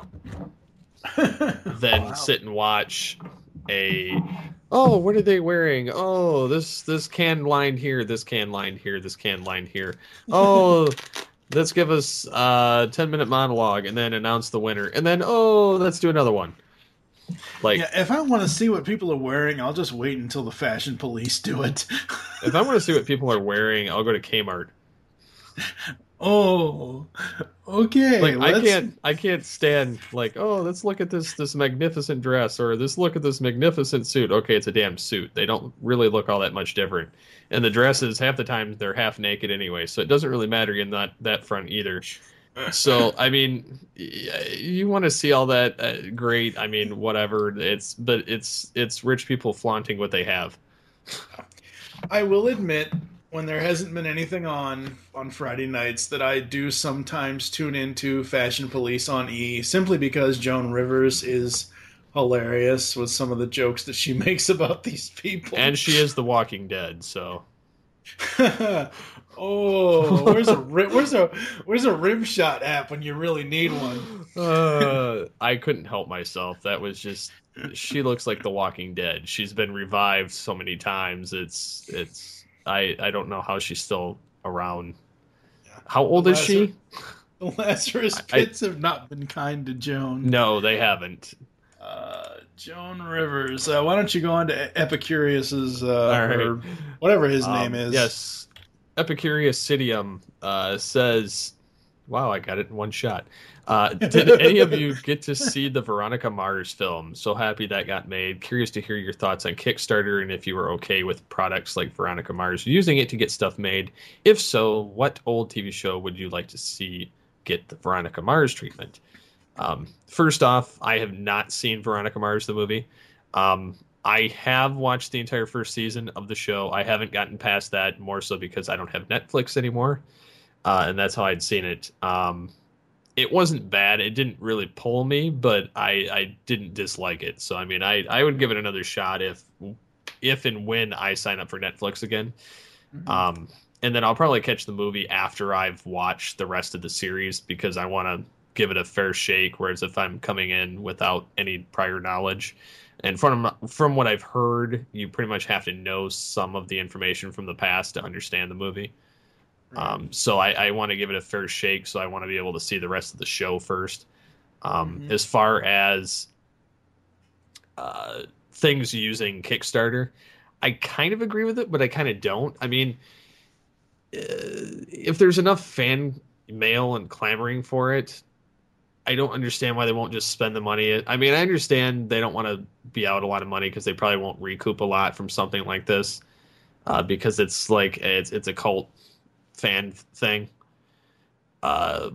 than sit and watch what are they wearing? Oh, this can line here, this can line here, this can line here. Oh, let's give us a 10-minute monologue and then announce the winner. And then, let's do another one. If I want to see what people are wearing, I'll just wait until the fashion police do it. If I want to see what people are wearing, I'll go to Kmart. Oh, okay. I can't stand let's look at this magnificent dress, or look at this magnificent suit. Okay, it's a damn suit. They don't really look all that much different. And the dresses, half the time, they're half naked anyway, so it doesn't really matter in that front either. So, I mean, you want to see all that, great. I mean, whatever. It's rich people flaunting what they have. I will admit, when there hasn't been anything on Friday nights, that I do sometimes tune into Fashion Police on E, simply because Joan Rivers is hilarious with some of the jokes that she makes about these people. And she is The Walking Dead, so... Oh, where's a rim shot app when you really need one? I couldn't help myself. That was just. She looks like The Walking Dead. She's been revived so many times. I don't know how she's still around. How old is she? The Lazarus Pits have not been kind to Joan. No, they haven't. Joan Rivers. Why don't you go on to Epicurus's, right. or whatever his name is? Yes. Epicurious Citium says, wow, I got it in one shot. Did any of you get to see the Veronica Mars film? So happy that got made. Curious to hear your thoughts on Kickstarter and if you were okay with products like Veronica Mars using it to get stuff made. If so, what old TV show would you like to see get the Veronica Mars treatment? First off, I have not seen Veronica Mars, the movie. I have watched the entire first season of the show. I haven't gotten past that, more so because I don't have Netflix anymore. And that's how I'd seen it. It wasn't bad. It didn't really pull me, but I didn't dislike it. So, I mean, I would give it another shot if and when I sign up for Netflix again. Mm-hmm. And then I'll probably catch the movie after I've watched the rest of the series because I want to give it a fair shake, whereas if I'm coming in without any prior knowledge. And from what I've heard, you pretty much have to know some of the information from the past to understand the movie. So I want to give it a fair shake, so I want to be able to see the rest of the show first. As far as things using Kickstarter, I kind of agree with it, but I kind of don't. I mean, if there's enough fan mail and clamoring for it, I don't understand why they won't just spend the money. I mean, I understand they don't want to be out a lot of money because they probably won't recoup a lot from something like this because it's like it's a cult fan thing. But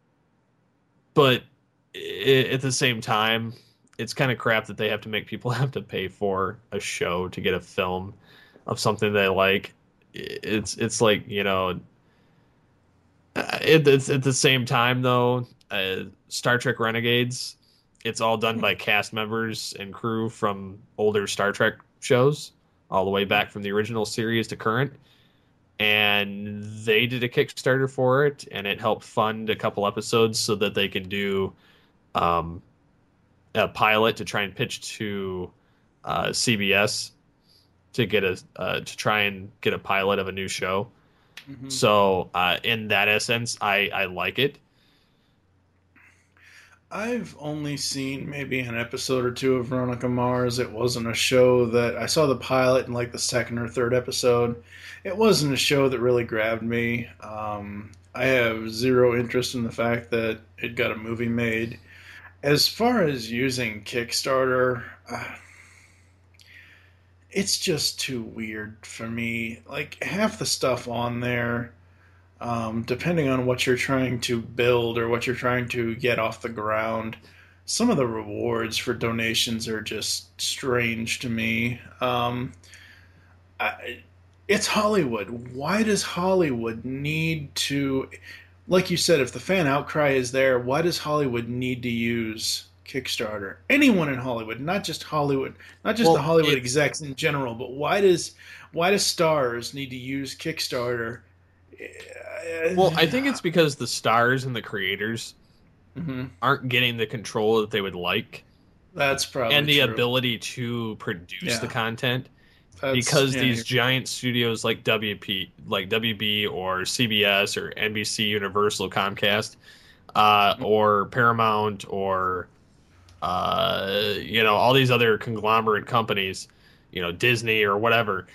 at the same time, it's kind of crap that they have to make people have to pay for a show to get a film of something they like. It's like, you know, it's at the same time though. Star Trek Renegades, it's all done by cast members and crew from older Star Trek shows, all the way back from the original series to current. And they did a Kickstarter for it, and it helped fund a couple episodes so that they can do a pilot to try and pitch to CBS to try and get a pilot of a new show. Mm-hmm. So in that essence, I like it. I've only seen maybe an episode or two of Veronica Mars. It wasn't a show that I saw the pilot in like the second or third episode. It wasn't a show that really grabbed me. I have zero interest in the fact that it got a movie made. As far as using Kickstarter, it's just too weird for me. Like half the stuff on there, depending on what you're trying to build or what you're trying to get off the ground, some of the rewards for donations are just strange to me. It's Hollywood. Why does Hollywood need to, like you said, if the fan outcry is there, why does Hollywood need to use Kickstarter? Anyone in Hollywood, not just Hollywood, not just the Hollywood execs in general, but why does stars need to use Kickstarter? Well, I think it's because the stars and the creators aren't getting the control that they would like. That's probably and the true. Ability to produce the content. Because these giant studios like WB or CBS or NBC, Universal, Comcast, or Paramount, or all these other conglomerate companies, Disney or whatever.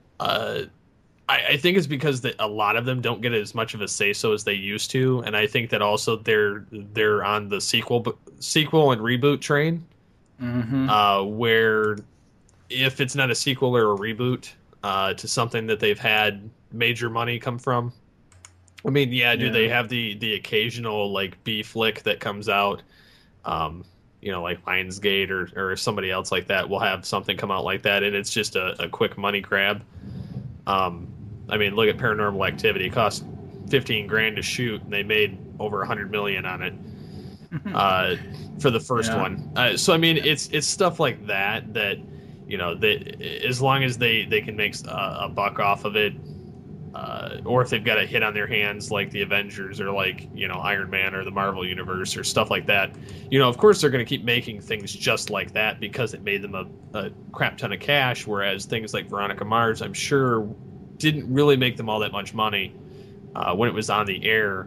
I think it's because a lot of them don't get as much of a say-so as they used to, and I think that also they're on the sequel and reboot train, where if it's not a sequel or a reboot to something that they've had major money come from, I mean, do they have the occasional like B flick that comes out, like Lionsgate or somebody else like that will have something come out like that, and it's just a quick money grab. I mean, look at Paranormal Activity. It cost $15,000 to shoot, and they made over $100 million on it for the first one. So I mean, it's stuff like that. As long as they can make a buck off of it, or if they've got a hit on their hands like the Avengers or like, Iron Man or the Marvel Universe or stuff like that, of course they're going to keep making things just like that because it made them a crap ton of cash, whereas things like Veronica Mars, I'm sure, didn't really make them all that much money when it was on the air.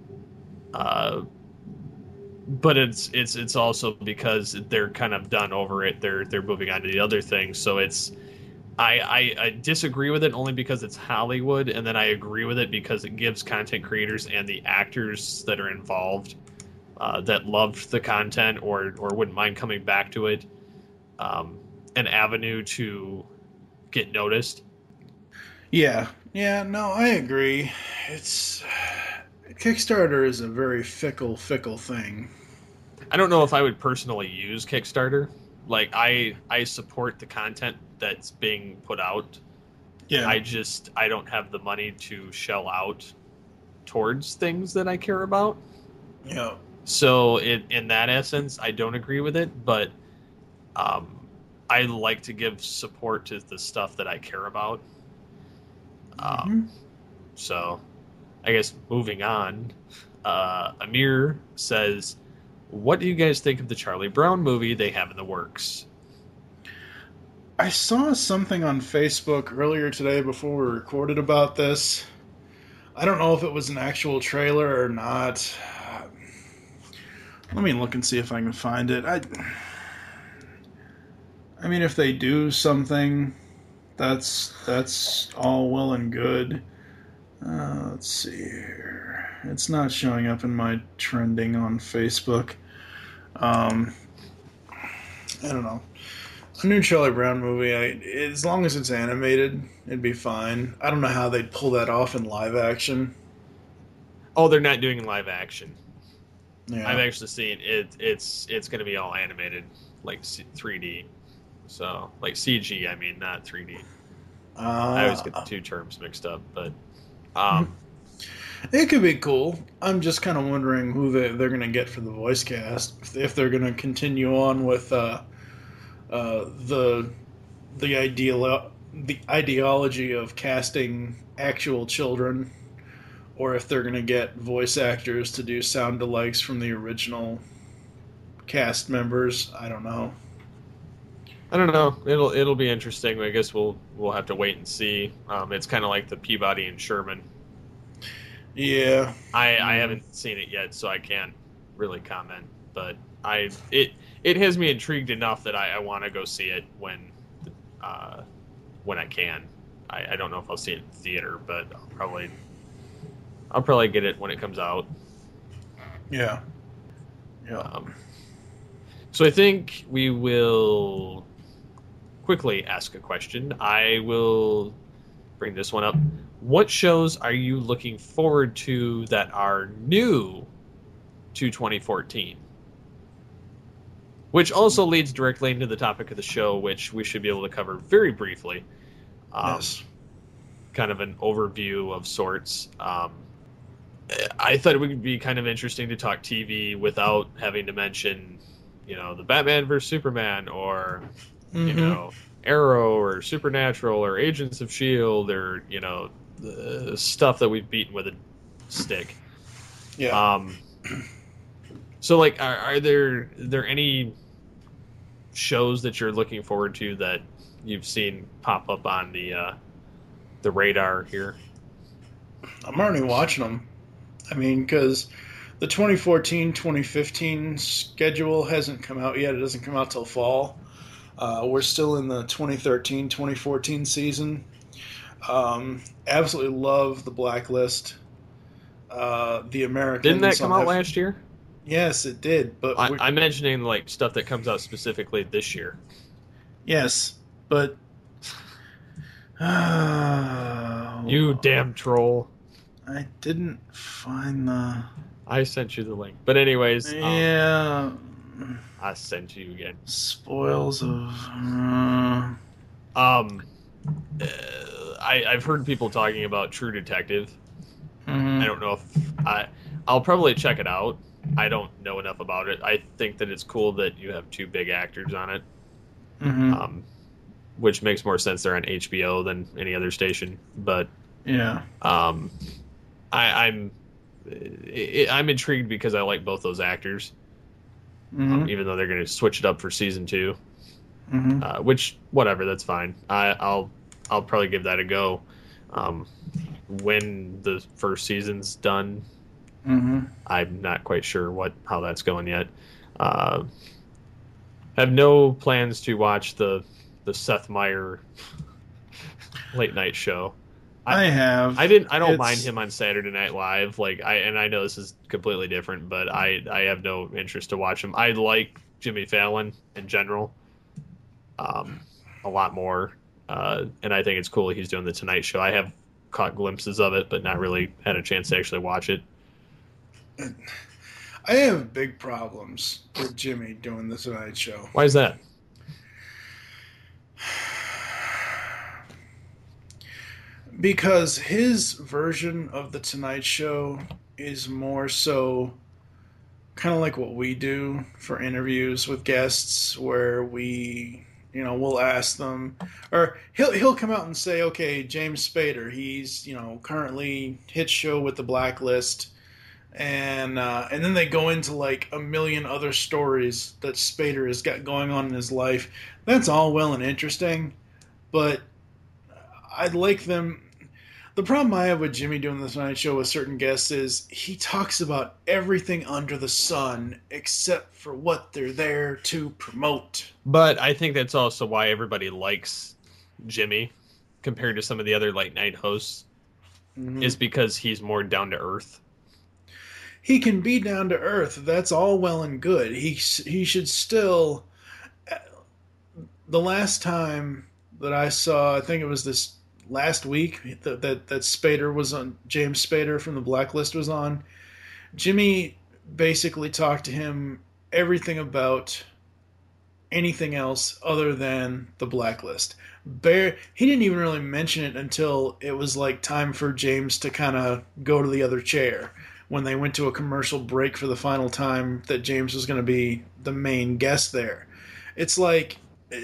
But it's also because they're kind of done over it. They're moving on to the other things. So I disagree with it only because it's Hollywood, and then I agree with it because it gives content creators and the actors that are involved that loved the content or wouldn't mind coming back to it an avenue to get noticed. Yeah, no, I agree. Kickstarter is a very fickle thing. I don't know if I would personally use Kickstarter. Like, I support the content that's being put out. Yeah. I don't have the money to shell out towards things that I care about. Yeah. So in that essence, I don't agree with it, but I like to give support to the stuff that I care about. So I guess moving on, Amir says, what do you guys think of the Charlie Brown movie they have in the works? I saw something on Facebook earlier today before we recorded about this. I don't know if it was an actual trailer or not. Let me look and see if I can find it. I mean, if they do something, that's all well and good. Let's see here. It's not showing up in my trending on Facebook. I don't know. A new Charlie Brown movie, as long as it's animated, it'd be fine. I don't know how they'd pull that off in live action. Oh, they're not doing live action. Yeah. I've actually seen it. It's going to be all animated, like 3D. So, like CG, I mean, not 3D. I always get the two terms mixed up, but it could be cool. I'm just kind of wondering who they're going to get for the voice cast. If they're going to continue on with the ideology of casting actual children, or if they're going to get voice actors to do sound alikes from the original cast members. I don't know. It'll be interesting. I guess we'll have to wait and see. It's kind of like the Peabody and Sherman. Yeah, I haven't seen it yet, so I can't really comment. But it has me intrigued enough that I want to go see it when I can. I don't know if I'll see it in theater, but I'll probably get it when it comes out. Yeah. So I think we will quickly ask a question. I will bring this one up. What shows are you looking forward to that are new to 2014? Which also leads directly into the topic of the show, which we should be able to cover very briefly. Yes. Kind of an overview of sorts. I thought it would be kind of interesting to talk TV without having to mention, the Batman vs. Superman or, Arrow or Supernatural or Agents of S.H.I.E.L.D. or, the stuff that we've beaten with a stick. Yeah. So, like, are there any shows that you're looking forward to that you've seen pop up on the radar here? I'm already watching them. I mean, because the 2014-2015 schedule hasn't come out yet. It doesn't come out till fall. We're still in the 2013-2014 season. Absolutely love The Blacklist. The Americans. Didn't that come out last year? Yes, it did. But I'm mentioning like stuff that comes out specifically this year. Yes, but you damn troll! I didn't find the. I sent you the link, but anyways, yeah. I sent you again. Spoils of. I've heard people talking about True Detective. Mm-hmm. I don't know if I'll probably check it out. I don't know enough about it. I think that it's cool that you have two big actors on it, Mm-hmm. which makes more sense. They're on HBO than any other station. But Yeah. I'm intrigued because I like both those actors, Mm-hmm. even though they're going to switch it up for season 2. Mm-hmm. Which whatever, that's fine. I'll probably give that a go when the first season's done. Mm-hmm. I'm not quite sure how that's going yet. Have no plans to watch the Seth Meyer late night show. I have. I don't It's- mind him on Saturday Night Live. I know this is completely different, but I have no interest to watch him. I like Jimmy Fallon in general, a lot more, and I think it's cool he's doing the Tonight Show. I have caught glimpses of it, but not really had a chance to actually watch it. I have big problems with Jimmy doing the Tonight Show. Why is that? Because his version of the Tonight Show is more so kind of like what we do for interviews with guests, where we'll ask them, or he'll come out and say, okay, James Spader, he's currently hit show with the Blacklist, and then they go into like a million other stories that Spader has got going on in his life. That's all well and interesting, but I'd like them. The problem I have with Jimmy doing the Tonight Show with certain guests is he talks about everything under the sun except for what they're there to promote. But I think that's also why everybody likes Jimmy compared to some of the other late night hosts, is because he's more down to earth. He can be down to earth. That's all well and good. He should still. The last time that I saw, I think it was this last week that Spader was on. James Spader from the Blacklist was on. Jimmy basically talked to him everything about anything else other than the Blacklist. He didn't even really mention it until it was like time for James to kind of go to the other chair, when they went to a commercial break for the final time that James was going to be the main guest there. It's like,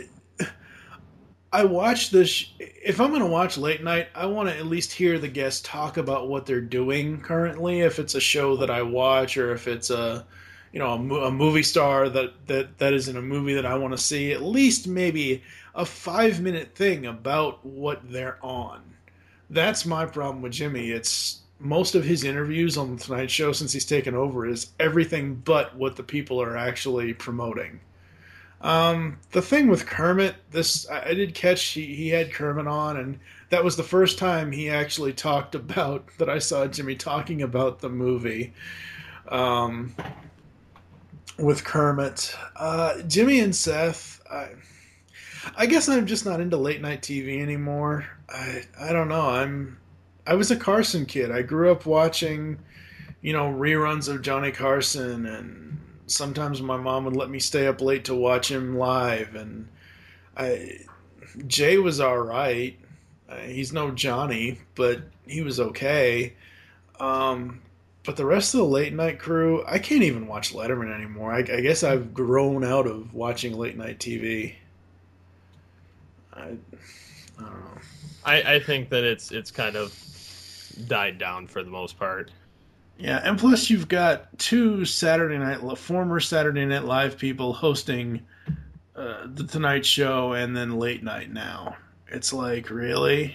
I watch this. If I'm going to watch late night, I want to at least hear the guests talk about what they're doing currently. If it's a show that I watch, or if it's a movie star that is in a movie that I want to see, at least maybe a 5-minute thing about what they're on. That's my problem with Jimmy. It's most of his interviews on the Tonight Show since he's taken over is everything but what the people are actually promoting. The thing with Kermit, I did catch he had Kermit on, and that was the first time he actually talked about that I saw Jimmy talking about the movie with Kermit. Jimmy and Seth, I guess I'm just not into late night TV anymore. I don't know. I was a Carson kid. I grew up watching, reruns of Johnny Carson, and sometimes my mom would let me stay up late to watch him live. And Jay was all right. He's no Johnny, but he was okay. But the rest of the late night crew, I can't even watch Letterman anymore. I guess I've grown out of watching late night TV. I don't know. I think that it's kind of died down for the most part. Yeah, and plus you've got two former Saturday Night Live people hosting the Tonight Show and then late night now. It's like, really?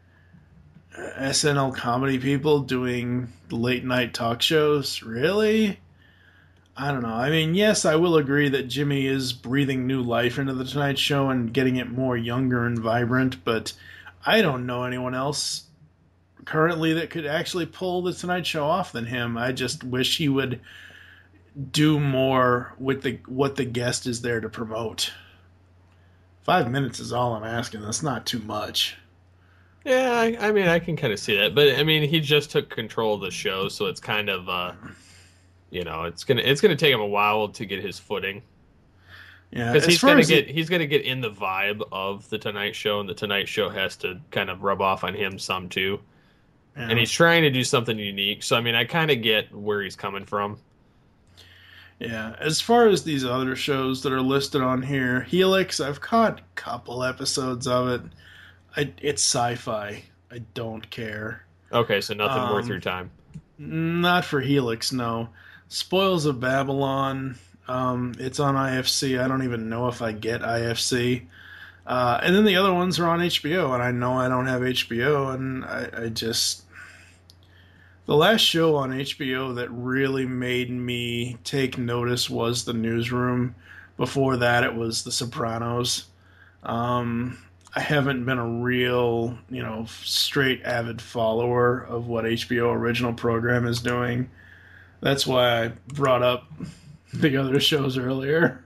SNL comedy people doing late night talk shows? Really? I don't know. I mean, yes, I will agree that Jimmy is breathing new life into the Tonight Show and getting it more younger and vibrant, but I don't know anyone else currently that could actually pull the Tonight Show off than him. I just wish he would do more with what the guest is there to promote. 5 minutes is all I'm asking. That's not too much. Yeah, I mean, I can kind of see that, but I mean, he just took control of the show, so it's kind of, it's gonna take him a while to get his footing. Yeah, because he's gonna get in the vibe of the Tonight Show, and the Tonight Show has to kind of rub off on him some too. Yeah. And he's trying to do something unique, so I mean, I kind of get where he's coming from. Yeah, as far as these other shows that are listed on here, Helix, I've caught a couple episodes of it. It's sci-fi. I don't care. Okay, so nothing worth your time. Not for Helix, no. Spoils of Babylon. It's on IFC. I don't even know if I get IFC. And then the other ones are on HBO, and I know I don't have HBO, and I just. The last show on HBO that really made me take notice was The Newsroom. Before that, it was The Sopranos. I haven't been a real, straight avid follower of what HBO original program is doing. That's why I brought up the other shows earlier.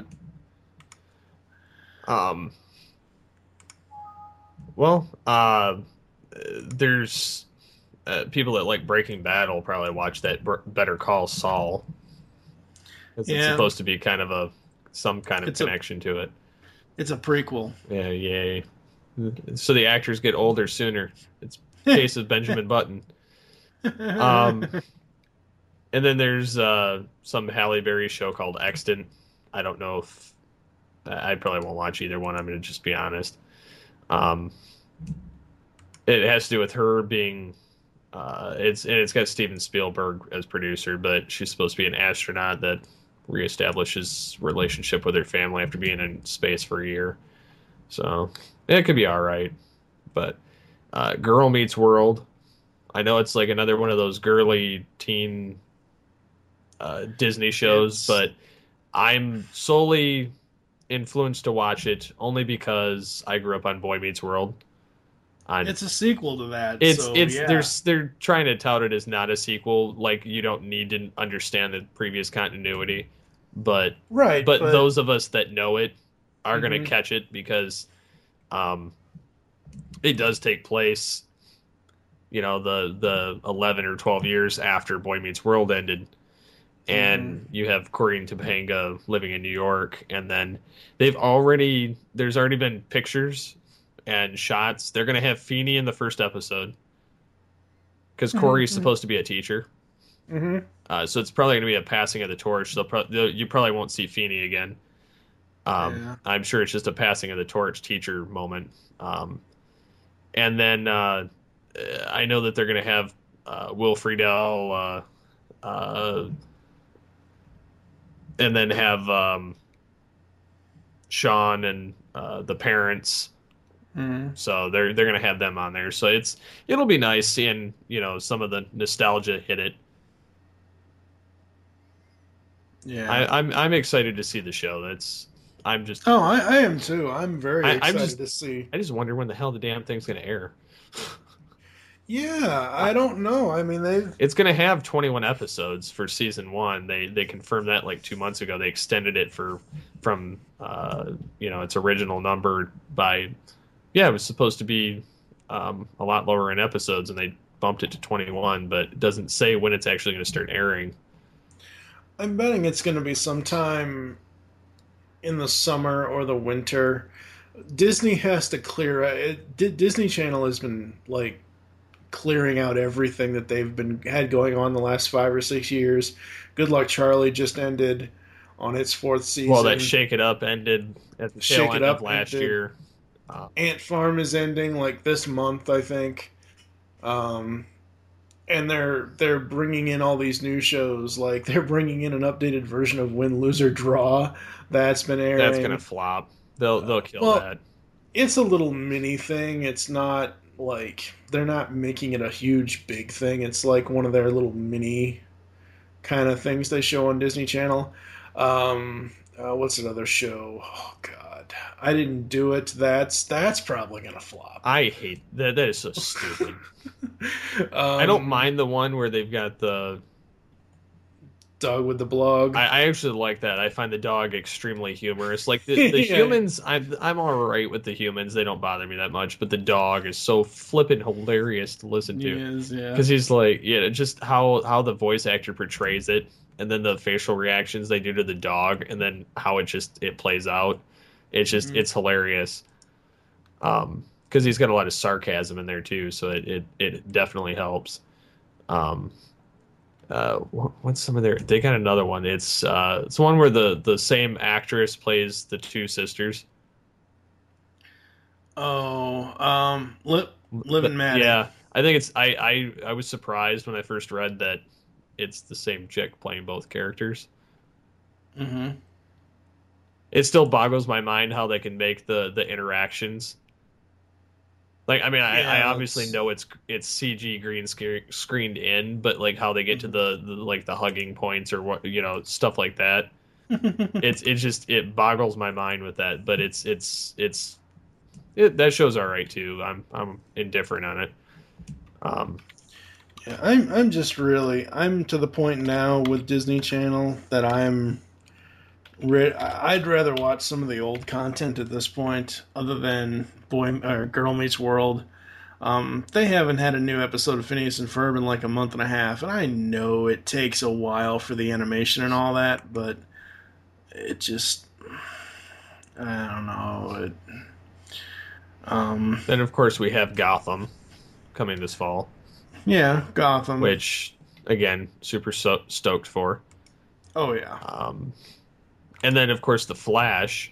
There's people that like Breaking Bad will probably watch that Better Call Saul. It's supposed to be kind of some kind of connection to it. It's a prequel. Yeah, yay. So the actors get older sooner. It's case of Benjamin Button. And then there's some Halle Berry show called Extant. I don't know if I probably won't watch either one. I'm going to just be honest. It has to do with her being. It's got Steven Spielberg as producer, but she's supposed to be an astronaut that reestablishes relationship with her family after being in space for a year. So it could be all right. But Girl Meets World. I know it's like another one of those girly teen Disney shows, but I'm solely influenced to watch it only because I grew up on Boy Meets World. It's a sequel to that. They're trying to tout it as not a sequel. Like, you don't need to understand the previous continuity, but those of us that know it are going to catch it because it does take place, the 11 or 12 years after Boy Meets World ended, and you have Corey and Topanga living in New York, and then there's already been pictures and shots. They're going to have Feeney in the first episode because Corey's supposed to be a teacher. So it's probably going to be a passing of the torch. You probably won't see Feeney again. I'm sure it's just a passing of the torch teacher moment. And then I know that they're going to have Will Friedle and then have Sean and the parents. So they're going to have them on there. So it'll be nice seeing, some of the nostalgia hit it. Yeah. I'm excited to see the show. I am too. I'm very excited to see. I just wonder when the hell the damn thing's going to air. Yeah, I don't know. I mean, it's going to have 21 episodes for season 1. They confirmed that like 2 months ago. They extended it from its original number by. Yeah, it was supposed to be a lot lower in episodes, and they bumped it to 21, but it doesn't say when it's actually going to start airing. I'm betting it's going to be sometime in the summer or the winter. Disney has to clear it. Disney Channel has been like clearing out everything that they've had going on the last 5 or 6 years. Good Luck Charlie just ended on its 4th season. Well, that Shake It Up ended at the tail end of last year. Ant Farm is ending like this month, I think. And they're bringing in all these new shows. Like they're bringing in an updated version of Win, Lose or Draw that's been airing. That's gonna flop. They'll kill that. It's a little mini thing. It's not like they're not making it a huge big thing. It's like one of their little mini kind of things they show on Disney Channel. What's another show? Oh God. I Didn't Do It. That's probably gonna flop. I hate that. That is so stupid. I don't mind the one where they've got the dog with the blog. I actually like that. I find the dog extremely humorous. Like the humans, I'm all right with the humans. They don't bother me that much. But the dog is so flippin' hilarious to listen to. Because he's like, just how the voice actor portrays it, and then the facial reactions they do to the dog, and then how it plays out. It's just it's hilarious. Because he's got a lot of sarcasm in there too, so it definitely helps. What's some of their? They got another one. It's one where the same actress plays the two sisters. Oh, Living Maddie. Yeah, I think it's. I was surprised when I first read that it's the same chick playing both characters. Mm-hmm. It still boggles my mind how they can make the interactions. Like, I mean, I obviously know it's CG green screened in, but like how they get to the like the hugging points or what, you know, stuff like that. It boggles my mind with that, but that show's all right too. I'm indifferent on it. Yeah, I'm just really I'm to the point now with Disney Channel that I'd rather watch some of the old content at this point, other than Girl Meets World. They haven't had a new episode of Phineas and Ferb in like a month and a half, and I know it takes a while for the animation and all that, but it just, I don't know. Then of course we have Gotham coming this fall, Yeah, Gotham. which again super stoked for. Oh yeah. And then of course the Flash.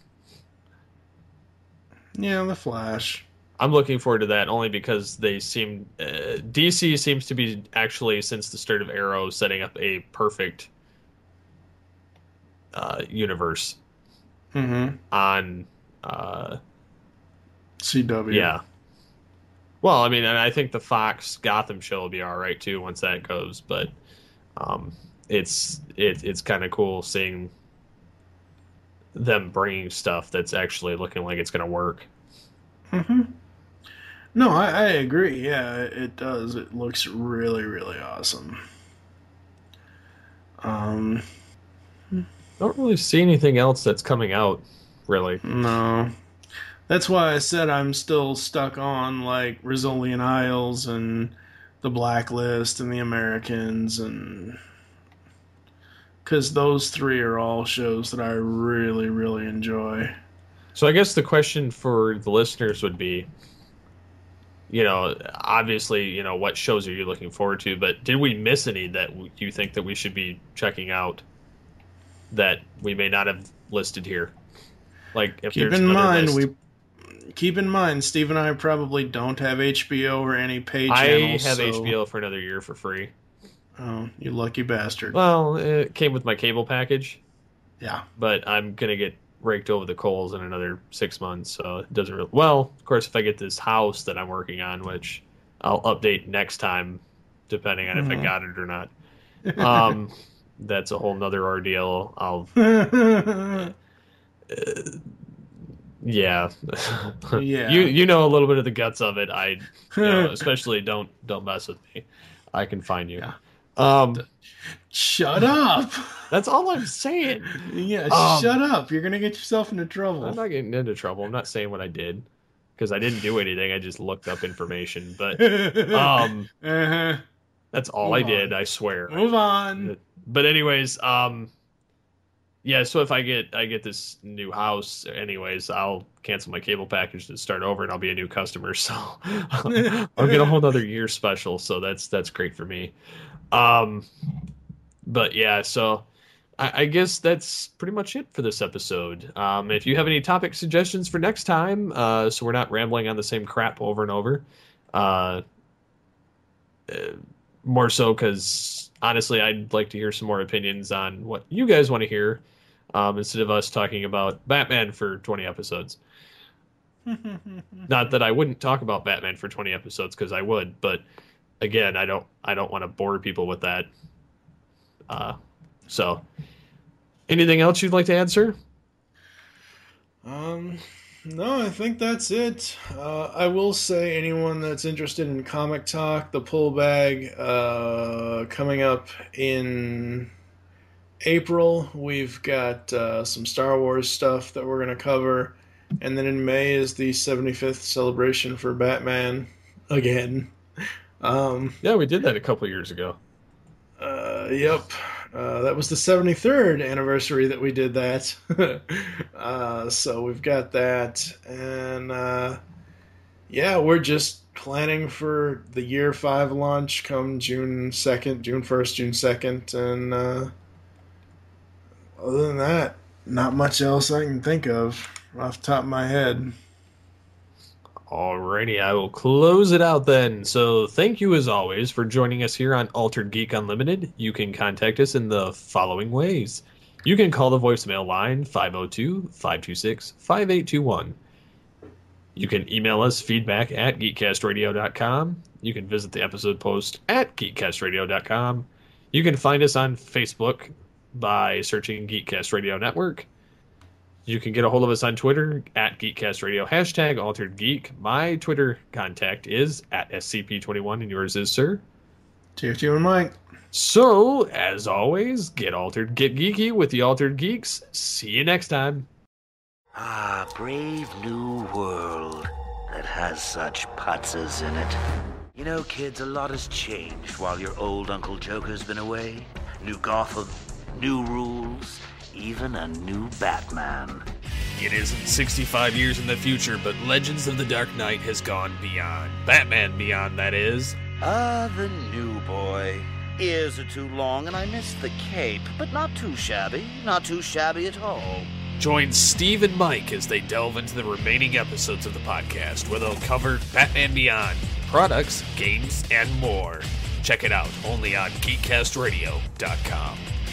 Yeah, The Flash. I'm looking forward to that only because they seem DC seems to be actually, since the start of Arrow, setting up a perfect universe Mm-hmm. on CW. yeah. Well, I mean, and I think the Fox Gotham show will be all right too once that goes, but it's kind of cool seeing them bringing stuff that's actually looking like it's going to work. Mm-hmm. No, I agree. Yeah, it does. It looks really, really awesome. Don't really see anything else that's coming out, really. No. That's why I said I'm still stuck on, like, Rizzoli and Isles and The Blacklist and The Americans, and because those three are all shows that I really, really enjoy. So I guess the question for the listeners would be, you know, obviously, you know, what shows are you looking forward to? But did we miss any that you think that we should be checking out that we may not have listed here? Like, if Keep there's in another mind, list. Steve and I probably don't have HBO or any pay I channels. have so- HBO for another year for free. Oh, you lucky bastard. Well, it came with my cable package, Yeah. but I'm gonna get raked over the coals in another 6 months, so it doesn't really. Well, of course, if I get this house that I'm working on, which I'll update next time, depending on if I got it or not. That's a whole nother ordeal. Yeah. Yeah. You know a little bit of the guts of it. Especially don't mess with me. I can find you. Yeah. Um, Shut up. that's all I'm saying. Yeah, Um, shut up. You're going to get yourself into trouble. I'm not getting into trouble. I'm not saying what I did because I didn't do anything. I just looked up information. But uh-huh. that's all Move I did. on. I swear. Move on. But anyways, yeah. So if I get this new house, anyways, I'll cancel my cable package to start over, and I'll be a new customer. So I'll get a whole other year special. So that's great for me. But yeah, so I guess that's pretty much it for this episode. If you have any topic suggestions for next time, so we're not rambling on the same crap over and over, more so because honestly, I'd like to hear some more opinions on what you guys want to hear, instead of us talking about Batman for 20 episodes. Not that I wouldn't talk about Batman for 20 episodes, because I would, but again, I don't want to bore people with that. So, anything else you'd like to add, sir? No, I think that's it. I will say anyone that's interested in Comic Talk, the pull bag, coming up in April, we've got some Star Wars stuff that we're going to cover. And then in May is the 75th celebration for Batman again. Yeah, we did that a couple years ago. Yep. That was the 73rd anniversary that we did that. So we've got that. And yeah, we're just planning for the year 5 launch come June 2nd, June 1st, June 2nd. And other than that, not much else I can think of off the top of my head. Alrighty, I will close it out then. So thank you as always for joining us here on Altered Geek Unlimited. You can contact us in the following ways. You can call the voicemail line 502-526-5821. You can email us feedback at geekcastradio.com. You can visit the episode post at geekcastradio.com. You can find us on Facebook by searching Geekcast Radio Network. You can get a hold of us on Twitter at Geekcast Radio, hashtag Altered Geek. My Twitter contact is at SCP21, and yours is, sir? TF2 and Mike. So, as always, get altered, get geeky with the Altered Geeks. See you next time. Ah, brave new world that has such putzes in it. You know, kids, a lot has changed while your old Uncle Joker's been away. New Gotham, new rules, even a new Batman. It isn't 65 years in the future, but Legends of the Dark Knight has gone beyond. Batman Beyond, that is. Ah, the new boy. Ears are too long and I miss the cape, but not too shabby. Not too shabby at all. Join Steve and Mike as they delve into the remaining episodes of the podcast, where they'll cover Batman Beyond, products, games, and more. Check it out only on GeekCastRadio.com.